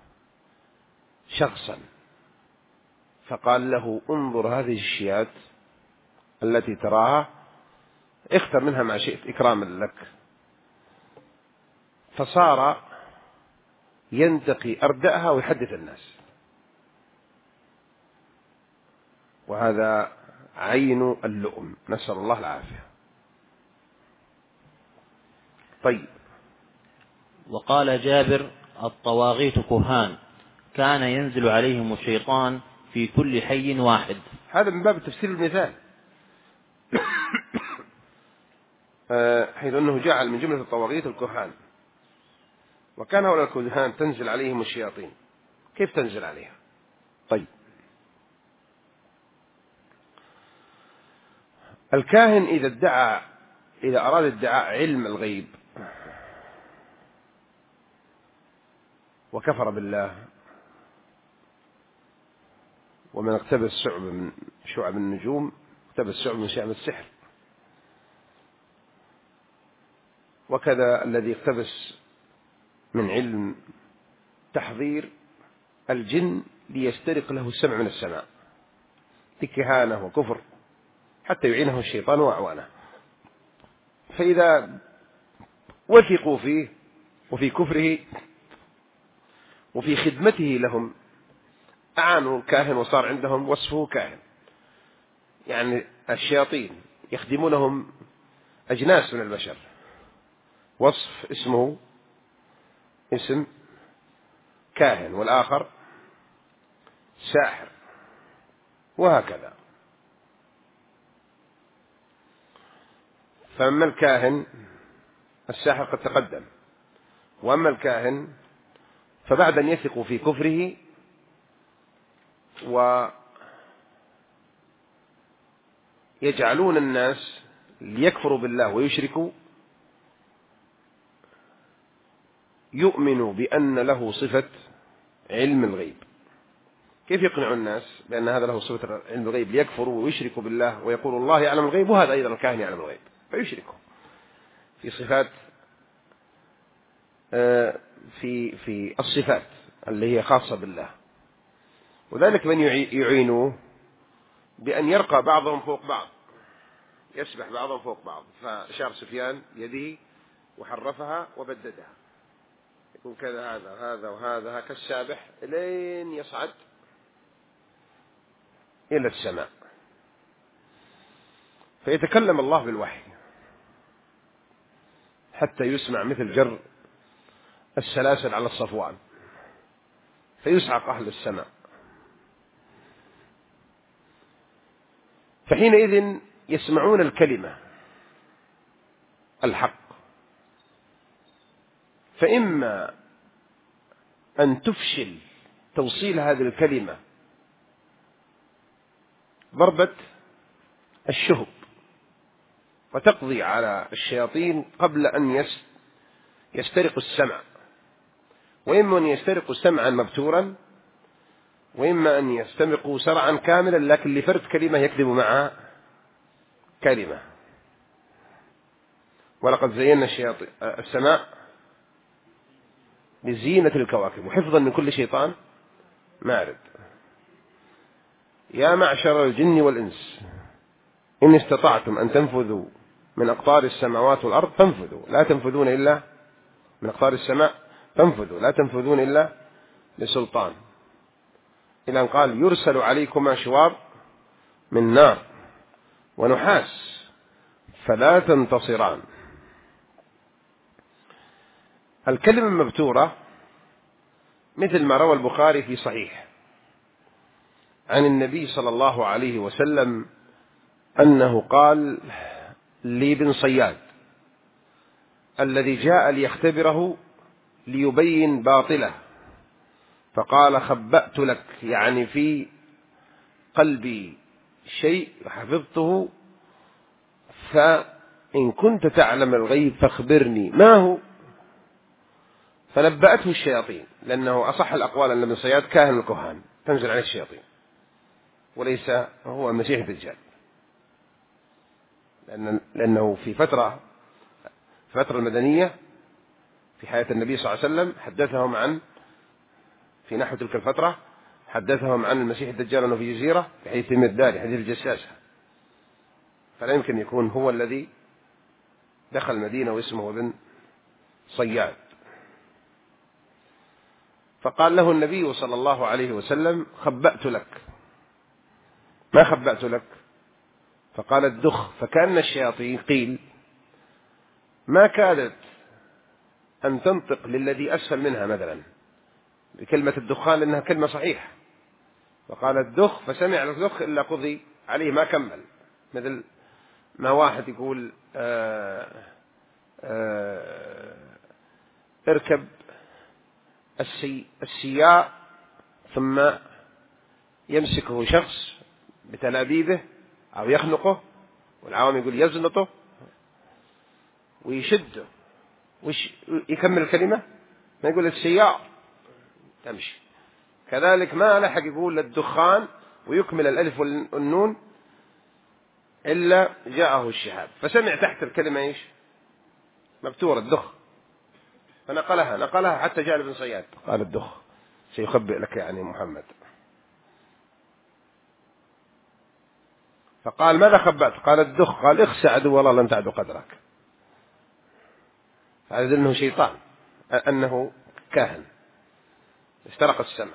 شخصا فقال له انظر هذه الشيات التي تراها اختر منها ما شئت إكراما لك، فصار ينتقي أردأها ويحدث الناس، وهذا عين اللؤم، نسأل الله العافية. طيب. وقال جابر: الطواغيت كهان كان ينزل عليهم الشيطان في كل حي واحد. هذا من باب تفسير المثال، حيث أنه جعل من جملة الطواغيت الكهان، وكان هؤلاء الكهان تنزل عليهم الشياطين. كيف تنزل عليها؟ طيب، الكاهن إذا أراد ادعاء علم الغيب وكفر بالله ومن اقتبس شعب النجوم اقتبس شعب من شعب السحر، وكذا الذي اقتبس من علم تحضير الجن ليسترق له السمع من السماء بكهانة وكفر حتى يعينه الشيطان وأعوانه، فإذا وثقوا فيه وفي كفره وفي خدمته لهم أعانوا الكاهن وصار عندهم وصفه كاهن، يعني الشياطين يخدمونهم أجناس من البشر، وصف اسمه اسم كاهن والآخر ساحر وهكذا. فأما الكاهن الساحر قد تقدم، وأما الكاهن فبعد أن يثقوا في كفره ويجعلون الناس ليكفروا بالله ويشركوا، يؤمنوا بأن له صفة علم الغيب. كيف يقنع الناس بأن هذا له صفة علم الغيب؟ ليكفروا ويشركوا بالله ويقول الله يعلم الغيب وهذا أيضا الكاهن يعلم الغيب، فيشركوا في صفات في الصفات اللي هي خاصة بالله. وذلك من يعينوه بأن يرقى بعضهم فوق بعض، يسبح بعضهم فوق بعض، فأشار سفيان يده وحرفها وبددها، يكون كذا هذا وهذا كالسابح لين يصعد إلى السماء، فيتكلم الله بالوحي حتى يسمع مثل جر السلاسل على الصفوان فيسعق أهل السماء، فحينئذ يسمعون الكلمة الحق، فإما أن تفشل توصيل هذه الكلمة ضربة الشهب وتقضي على الشياطين قبل أن يسترقوا السمع، وإما أن يسترقوا سمعا مبتورا، وإما أن يستمقوا سرعا كاملا لكن لفرد كلمة يكذب مع كلمة. ولقد زينا السماء بزينة الكواكب وحفظا من كل شيطان مارد. يا معشر الجن والإنس إن استطعتم أن تنفذوا من أقطار السماوات والأرض فانفذوا لا تنفذون إلا من أقطار السماء فانفذوا لا تنفذون إلا بسلطان، إلى أن قال يرسل عليكما شواظ من نار ونحاس فلا تنتصران. الكلمة المبتورة مثل ما روى البخاري في صحيح عن النبي صلى الله عليه وسلم أنه قال لابن صياد الذي جاء ليختبره ليبين باطله، فقال خبأت لك، يعني في قلبي شيء حفظته، فإن كنت تعلم الغيب فاخبرني ما هو. فنبأته الشياطين، لأنه أصح الأقوال أن ابن صياد كاهن الكهان تنزل عليه الشياطين وليس هو المسيح الدجال، لأنه في فترة المدنية في حياة النبي صلى الله عليه وسلم حدثهم عن في نحو تلك الفترة حدثهم عن المسيح الدجال أنه في جزيرة في حديث المرداد حديث الجساسة، فلا يمكن يكون هو الذي دخل المدينة واسمه ابن صياد. فقال له النبي صلى الله عليه وسلم خبأت لك. ما خبأت لك؟ فقال الدخ. فكأن الشياطين قيل ما كادت أن تنطق للذي أسفل منها مثلا بكلمة الدخان لأنها كلمة صحيحة، فقال الدخ، فسمع الدخ إلا قضي عليه ما كمل، مثل ما واحد يقول اركب السياء ثم يمسكه شخص بتلابيبه أو يخنقه، والعوام يقول يزنطه ويشده يكمل الكلمة، ما يقول السياء تمشي. كذلك ما لحق يقول الدخان ويكمل الألف والنون إلا جاءه الشهاب، فسمع تحت الكلمة إيش مبتورة الدخ، فنقلها حتى جاء ابن صياد قال الدخ سيخبئ لك يعني محمد. فقال ماذا خبأت؟ قال الدخ. قال اخسى عدو الله لن تعدو قدرك. هذا أنه شيطان، أنه كاهن استرق السمع.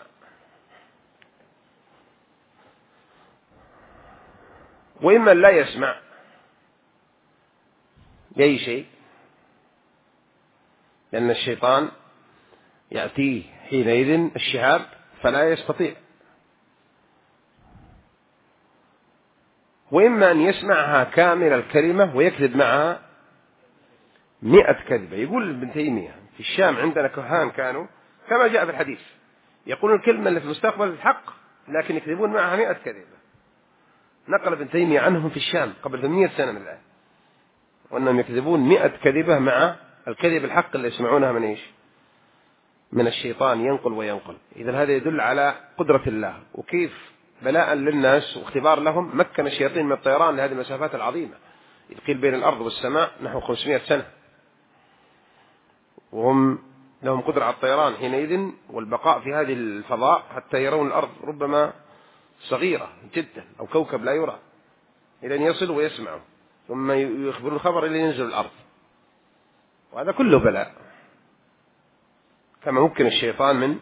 وإما لا يسمع بأي شيء، لأن الشيطان يأتيه حينئذ الشهاب فلا يستطيع، وإما أن يسمعها كامل الكلمة ويكذب معها 100 كذبة. يقول ابن تيمية في الشام عندنا كهان كانوا كما جاء في الحديث يقولون الكلمة اللي في المستقبل الحق لكن يكذبون معها 100 كذبة. نقل ابن تيمية عنهم في الشام قبل 800 سنة من الآن، وأنهم يكذبون 100 كذبة مع الكذب الحق اللي يسمعونها من إيش؟ من الشيطان ينقل وينقل. إذا هذا يدل على قدرة الله وكيف بلاء للناس واختبار لهم مكن الشياطين من الطيران لهذه المسافات العظيمة، يقيل بين الأرض والسماء نحو 500 سنة، وهم لهم قدرة على الطيران حينئذ والبقاء في هذه الفضاء حتى يرون الأرض ربما صغيرة جدا أو كوكب لا يرى، إلى أن يصلوا ويسمعوا ثم يخبروا الخبر إلى ينزل الأرض، وهذا كله بلاء. كما ممكن الشيطان من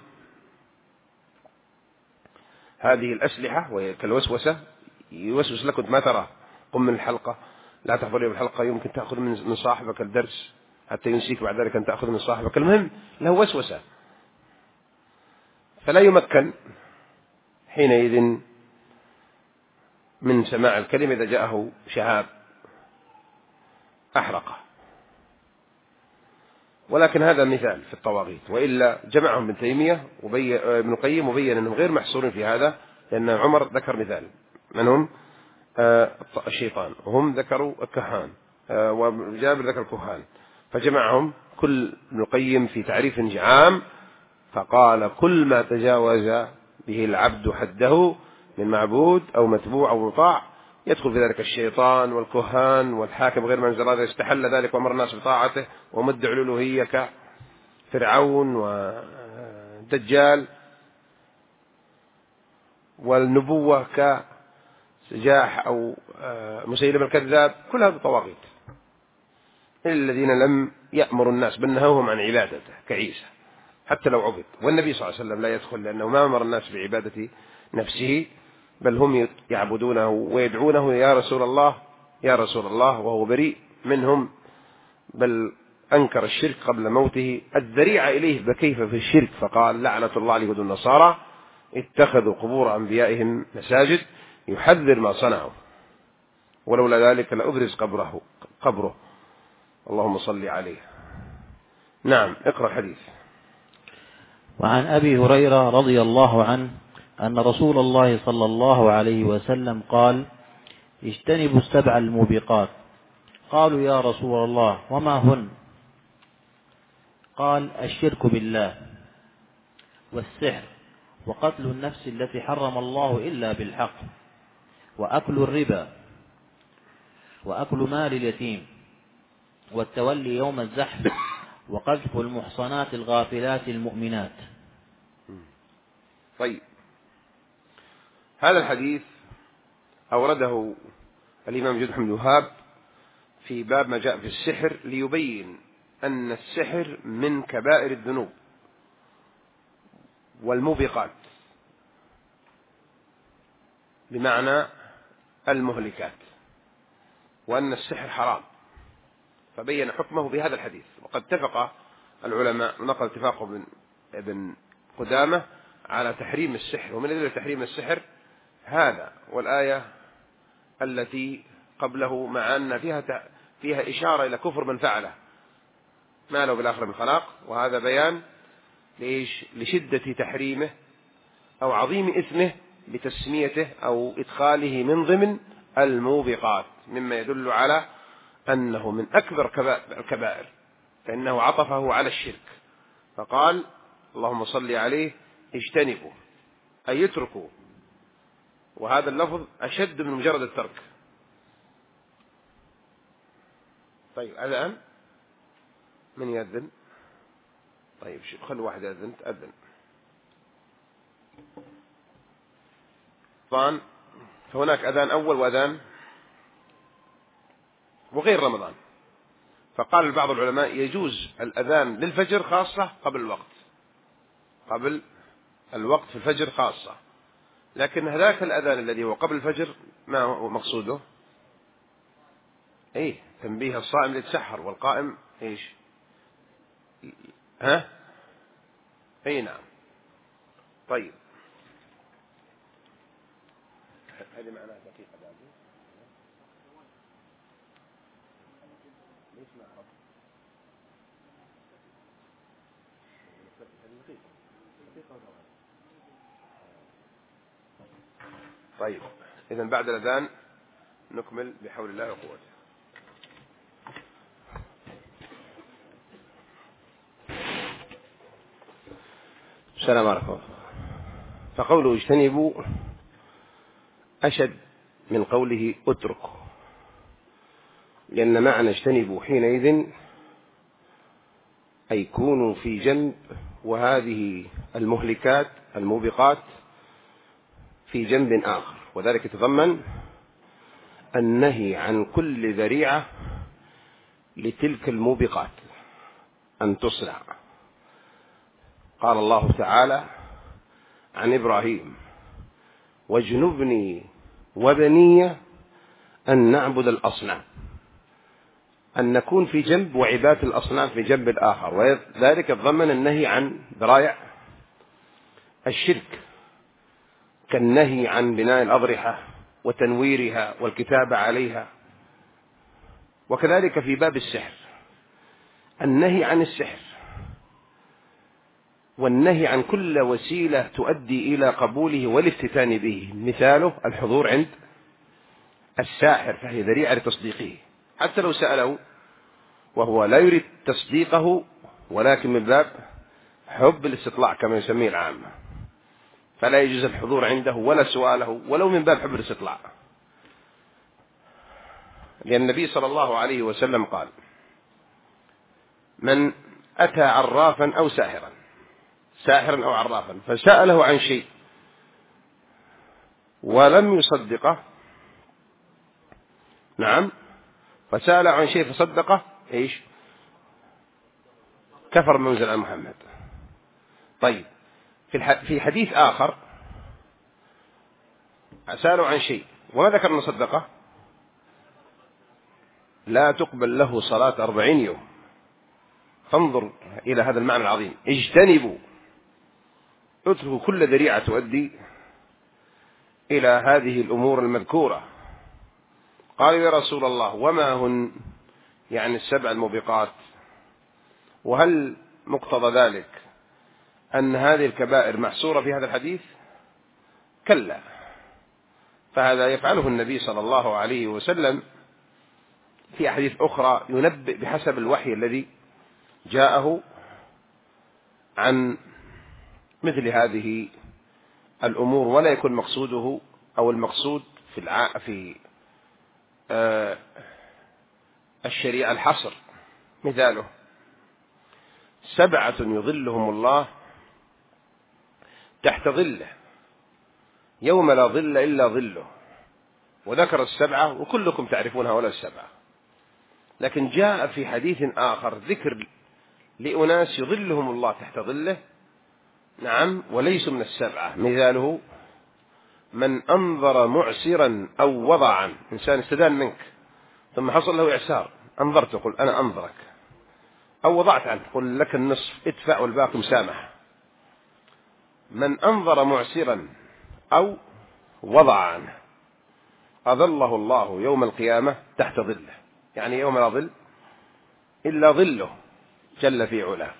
هذه الأسلحة وهي كالوسوسة يوسوس لك ما ترى، قم من الحلقة لا تحضر اليوم الحلقة، يمكن تأخذ من صاحبك الدرس حتى ينسيك بعد ذلك أن تأخذ من صاحبك، المهم له وسوسة، فلا يمكن حينئذ من سماع الكلمة إذا جاءه شهاب أحرقه. ولكن هذا مثال في الطواغيت، وإلا جمعهم ابن تيمية ابن القيم وبين أنهم غير محصورين في هذا، لأن عمر ذكر مثال من هم الشيطان، وهم ذكروا الكهان، وجابر ذكر الكهان، فجمعهم كل ابن القيم في تعريف عام فقال كل ما تجاوز به العبد حده من معبود أو متبوع أو مطاع يدخل في ذلك الشيطان والكهان والحاكم غير منزل، هذا استحل ذلك وأمر الناس بطاعته ومدع الألوهية كفرعون ودجال، والنبوة كسجاح أو مسيلمة الكذاب، كل هذا طواغيت. إلا الذين لم يأمروا الناس بل نهوهم عن عبادته كعيسى حتى لو عبد. والنبي صلى الله عليه وسلم لا يدخل لأنه ما أمر الناس بعبادة نفسه، بل هم يعبدونه ويدعونه يا رسول الله يا رسول الله، وهو بريء منهم، بل أنكر الشرك قبل موته. الذريعة إليه بكيف في الشرك، فقال لعنة الله على اليهود والنصارى اتخذوا قبور أنبيائهم مساجد، يحذر ما صنعوا، ولولا ذلك لأبرز قبره. اللهم صل عليه. نعم، اقرأ الحديث. وعن أبي هريرة رضي الله عنه أن رسول الله صلى الله عليه وسلم قال: اجتنبوا السبع الموبقات. قالوا يا رسول الله وما هن؟ قال: الشرك بالله، والسحر، وقتل النفس التي حرم الله إلا بالحق، وأكل الربا، وأكل مال اليتيم، والتولي يوم الزحف، وقذف المحصنات الغافلات المؤمنات. طيب، هذا الحديث أورده الإمام جد حمد الوهاب في باب ما جاء في السحر، ليبين أن السحر من كبائر الذنوب والموبقات، بمعنى المهلكات، وأن السحر حرام، فبين حكمه بهذا الحديث. وقد اتفق العلماء، ونقل اتفاق ابن قدامة على تحريم السحر، ومن أدلة تحريم السحر هذا والآية التي قبله، مع أن فيها إشارة إلى كفر من فعله ما له بالآخرة من خلاق، وهذا بيان لشدة تحريمه أو عظيم إثمه بتسميته أو إدخاله من ضمن الموبقات، مما يدل على أنه من أكبر الكبائر، فإنه عطفه على الشرك فقال اللهم صل عليه اجتنبوا، أي يتركوا، وهذا اللفظ أشد من مجرد الترك. طيب، أذان من يأذن؟ طيب، خلوا واحد يأذن. تأذن طبعا، فهناك أذان أول وأذان وغير رمضان. فقال بعض العلماء يجوز الأذان للفجر خاصة قبل الوقت في الفجر خاصة، لكن هذاك الأذان الذي هو قبل الفجر ما هو مقصوده؟ تنبيه الصائم للسحر، والقائم نعم. طيب، هذه معناها دقيقة بعد ليش ما عرفت؟ طيب، إذن بعد الأذان نكمل بحول الله وقوته. السلام عليكم. فقوله اجتنبوا أشد من قوله اتركوا، لأن معنى اجتنبوا حينئذ أي كونوا في جنب، وهذه المهلكات الموبقات في جنب آخر، وذلك يتضمن النهي عن كل ذريعة لتلك الموبقات أن تصنع. قال الله تعالى عن إبراهيم واجنبني وبني أن نعبد الأصنام، أن نكون في جنب وعبادة الأصنام في جنب الآخر، وذلك يتضمن النهي عن ذرائع الشرك، كالنهي عن بناء الأضرحة وتنويرها والكتابة عليها. وكذلك في باب السحر النهي عن السحر، والنهي عن كل وسيلة تؤدي إلى قبوله والافتتان به، مثاله الحضور عند الساحر، فهي ذريعة لتصديقه حتى لو سأله وهو لا يريد تصديقه، ولكن من باب حب الاستطلاع كما يسميه العامة، فلا يجوز الحضور عنده ولا سؤاله ولو من باب حب الاستطلاع، لأن النبي صلى الله عليه وسلم قال من أتى عرافا أو ساحرا أو عرافا فسأله عن شيء ولم يصدقه، نعم، فسأل عن شيء فصدقه إيش؟ كفر بما أنزل على محمد. طيب في حديث آخر سألوا عن شيء وما ذكر أنه صدقه، لا تقبل له صلاة 40 يوم. فانظر إلى هذا المعنى العظيم، اجتنبوا، اتركوا كل ذريعة تؤدي إلى هذه الأمور المذكورة. قالوا يا رسول الله وما هن يعني السبع الموبقات؟ وهل مقتضى ذلك أن هذه الكبائر محصورة في هذا الحديث؟ كلا، فهذا يفعله النبي صلى الله عليه وسلم في أحاديث أخرى، ينبئ بحسب الوحي الذي جاءه عن مثل هذه الأمور، ولا يكون مقصوده أو المقصود في الشريعة الحصر. مثاله 7 يظلهم الله تحت ظله يوم لا ظل إلا ظله، وذكر 7 وكلكم تعرفون هؤلاء 7، لكن جاء في حديث آخر ذكر لأناس يظلهم الله تحت ظله، نعم، وليسوا من 7. مثاله من أنظر معسرا أو وضع عنه، إنسان استدان منك ثم حصل له إعسار، أنظرته قل أنا أنظرك، أو وضعت عنه قل لك النصف ادفع والباقي مسامح. من أنظر معسرا أو وضع عنه أظله الله يوم القيامة تحت ظله، يعني يوم لا ظل إلا ظله جل في علاه.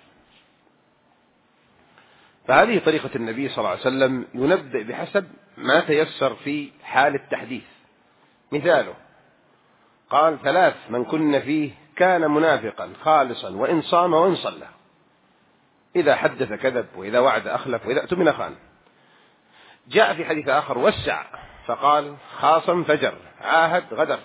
فهذه طريقة النبي صلى الله عليه وسلم، ينبئ بحسب ما تيسر في حال التحديث. مثاله قال 3 من كن فيه كان منافقا خالصا وإن صام وإن صلى، إذا حدث كذب وإذا وعد أخلف وإذا اؤتمن خان. جاء في حديث آخر وسع فقال خاصم فجر عاهد غدر،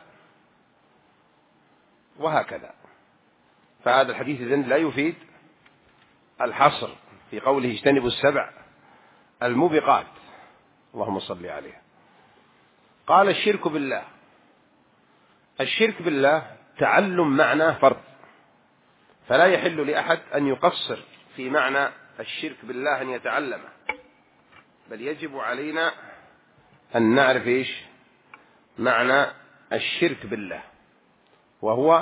وهكذا. فهذا الحديث إذن لا يفيد الحصر في قوله اجتنبوا 7 الموبقات. اللهم صل عليه. قال الشرك بالله. الشرك بالله تعلم معناه فرض، فلا يحل لأحد أن يقصر في معنى الشرك بالله أن يتعلمه، بل يجب علينا أن نعرف إيش معنى الشرك بالله، وهو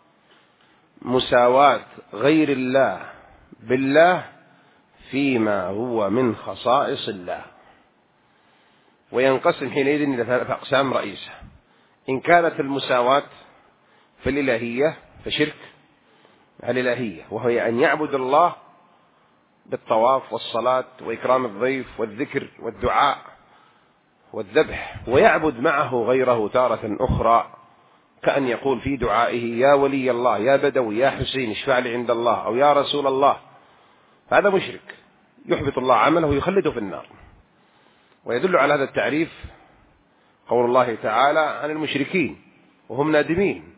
مساواة غير الله بالله فيما هو من خصائص الله. وينقسم حينئذ إلى 3 أقسام رئيسة. إن كانت المساواة في الإلهية فشرك الإلهية، وهي أن يعبد الله بالطواف والصلاة وإكرام الضيف والذكر والدعاء والذبح، ويعبد معه غيره تارة أخرى، كأن يقول في دعائه يا ولي الله يا بدوي يا حسين اشفع لي عند الله، أو يا رسول الله. هذا مشرك يحبط الله عمله ويخلده في النار. ويدل على هذا التعريف قول الله تعالى عن المشركين وهم نادمين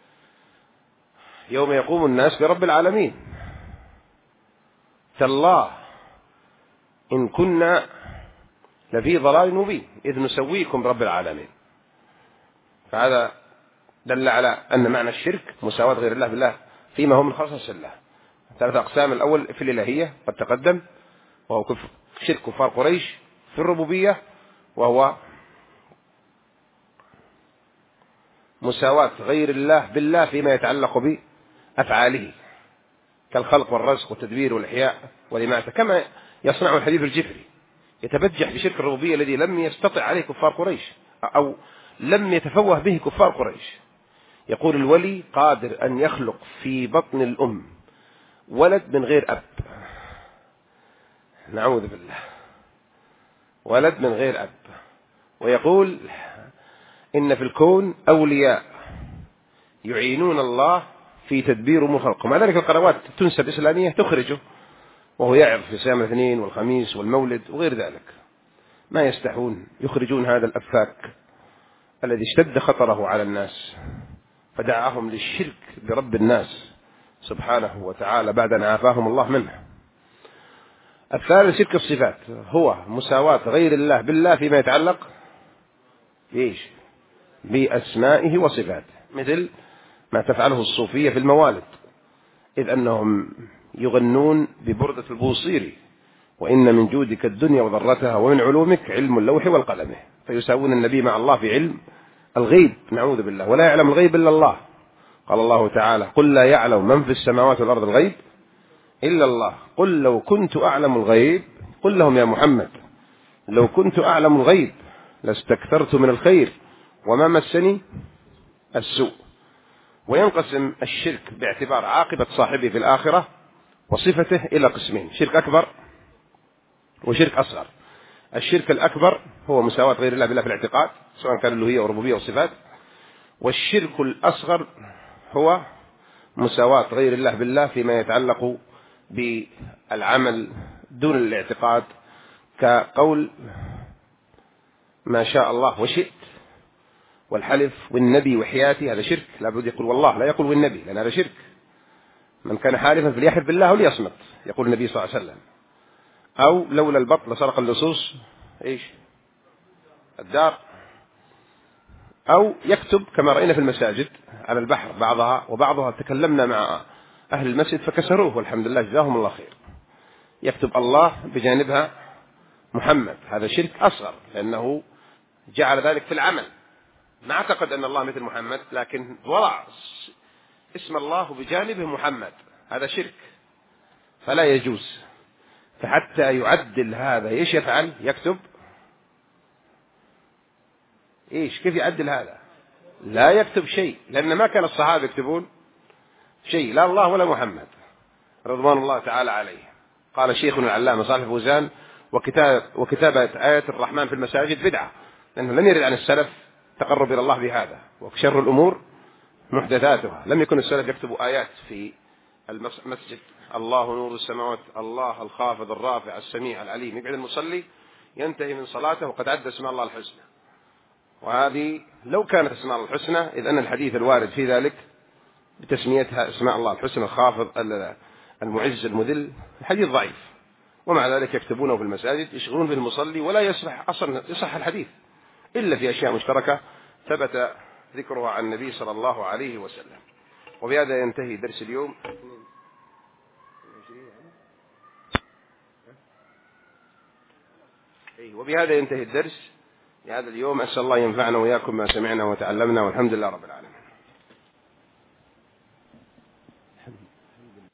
يوم يقوم الناس لرب العالمين: تالله إن كنا لفي ضلال مبين إذ نسويكم برب العالمين. فهذا دل على أن معنى الشرك مساواة غير الله بالله فيما هو من خصائص الله. 3 أقسام: الأول في الإلهية قد تقدم، وهو شرك كفار قريش. في الربوبية، وهو مساواة غير الله بالله فيما يتعلق بأفعاله كالخلق والرزق والتدبير والإحياء والإماتة، كما يصنع الحديث الجفري، يتبجح بشرك الربوبية الذي لم يستطع عليه كفار قريش أو لم يتفوه به كفار قريش. يقول الولي قادر أن يخلق في بطن الأم ولد من غير أب، نعوذ بالله، ولد من غير أب. ويقول إن في الكون أولياء يعينون الله في تدبير أمور خلقه، مع ذلك القنوات تنسب إسلامية تخرجه وهو يعظ في صيام الاثنين والخميس والمولد وغير ذلك، ما يستحون يخرجون هذا الأفاك الذي اشتد خطره على الناس، فدعاهم للشرك برب الناس سبحانه وتعالى بعد أن عافاهم الله منه. الثالث شرك الصفات، هو مساواة غير الله بالله فيما يتعلق بإيش؟ بأسمائه وصفاته، مثل ما تفعله الصوفية في الموالد، إذ أنهم يغنون ببردة البوصيري: وإن من جودك الدنيا وضرتها ومن علومك علم اللوح والقلم، فيساوون النبي مع الله في علم الغيب، نعوذ بالله، ولا يعلم الغيب إلا الله. قال الله تعالى: قل لا يعلم من في السماوات والأرض الغيب إلا الله، قل لو كنت أعلم الغيب، قل لهم يا محمد لو كنت أعلم الغيب لاستكثرت من الخير وما مسني السوء. وينقسم الشرك باعتبار عاقبة صاحبه في الآخرة وصفته إلى قسمين: شرك أكبر وشرك أصغر. الشرك الأكبر هو مساواة غير الله بالله في الاعتقاد، سواء كان الألوهية وربوبية وصفات. والشرك الأصغر هو مساواة غير الله بالله فيما يتعلق بالعمل دون الاعتقاد، كقول ما شاء الله وشئت، والحلف والنبي وحياتي، هذا شرك. لا بد يقول والله، لا يقول والنبي، لأن هذا شرك. من كان حالفا فليحلف بالله وليصمت، يقول النبي صلى الله عليه وسلم. أو لولا البطل لسرق اللصوص إيش الدار. أو يكتب كما رأينا في المساجد على البحر وبعضها تكلمنا مع أهل المسجد فكسروه، والحمد لله جزاهم الله خير. يكتب الله بجانبها محمد، هذا شرك أصغر، لأنه جعل ذلك في العمل، ما اعتقد أن الله مثل محمد، لكن وضع اسم الله بجانبه محمد، هذا شرك فلا يجوز. فحتى يعدل هذا إيش يفعل؟ يكتب إيش؟ كيف يعدل هذا؟ لا يكتب شيء، لأن ما كان الصحابة يكتبون شيء، لا الله ولا محمد رضوان الله تعالى عليه. قال شيخنا العلامة صالح فوزان: وكتابة آية الرحمن في المساجد بدعة، لأنه لم يرد عن السلف تقرب إلى الله بهذا، وشر الأمور محدثاتها. لم يكن السلف يكتبوا آيات في المسجد: الله نور السماوات، الله الخافض الرافع السميع العليم، يقعد المصلي ينتهي من صلاته وقد عد اسماء الله الحسنى. وهذه لو كانت اسماء الله الحسنى، إذ أن الحديث الوارد في ذلك بتسميتها اسماء الله الحسنى الخافض المعز المذل الحديث ضعيف، ومع ذلك يكتبونه في المساجد يشغلون به المصلي، ولا يصح أصلا يصح الحديث إلا في أشياء مشتركة ثبت ذكرها عن النبي صلى الله عليه وسلم. وبهذا ينتهي درس اليوم. وبهذا ينتهي الدرس لهذا اليوم. أسأل الله ينفعنا وإياكم ما سمعنا وتعلمنا، والحمد لله رب العالمين.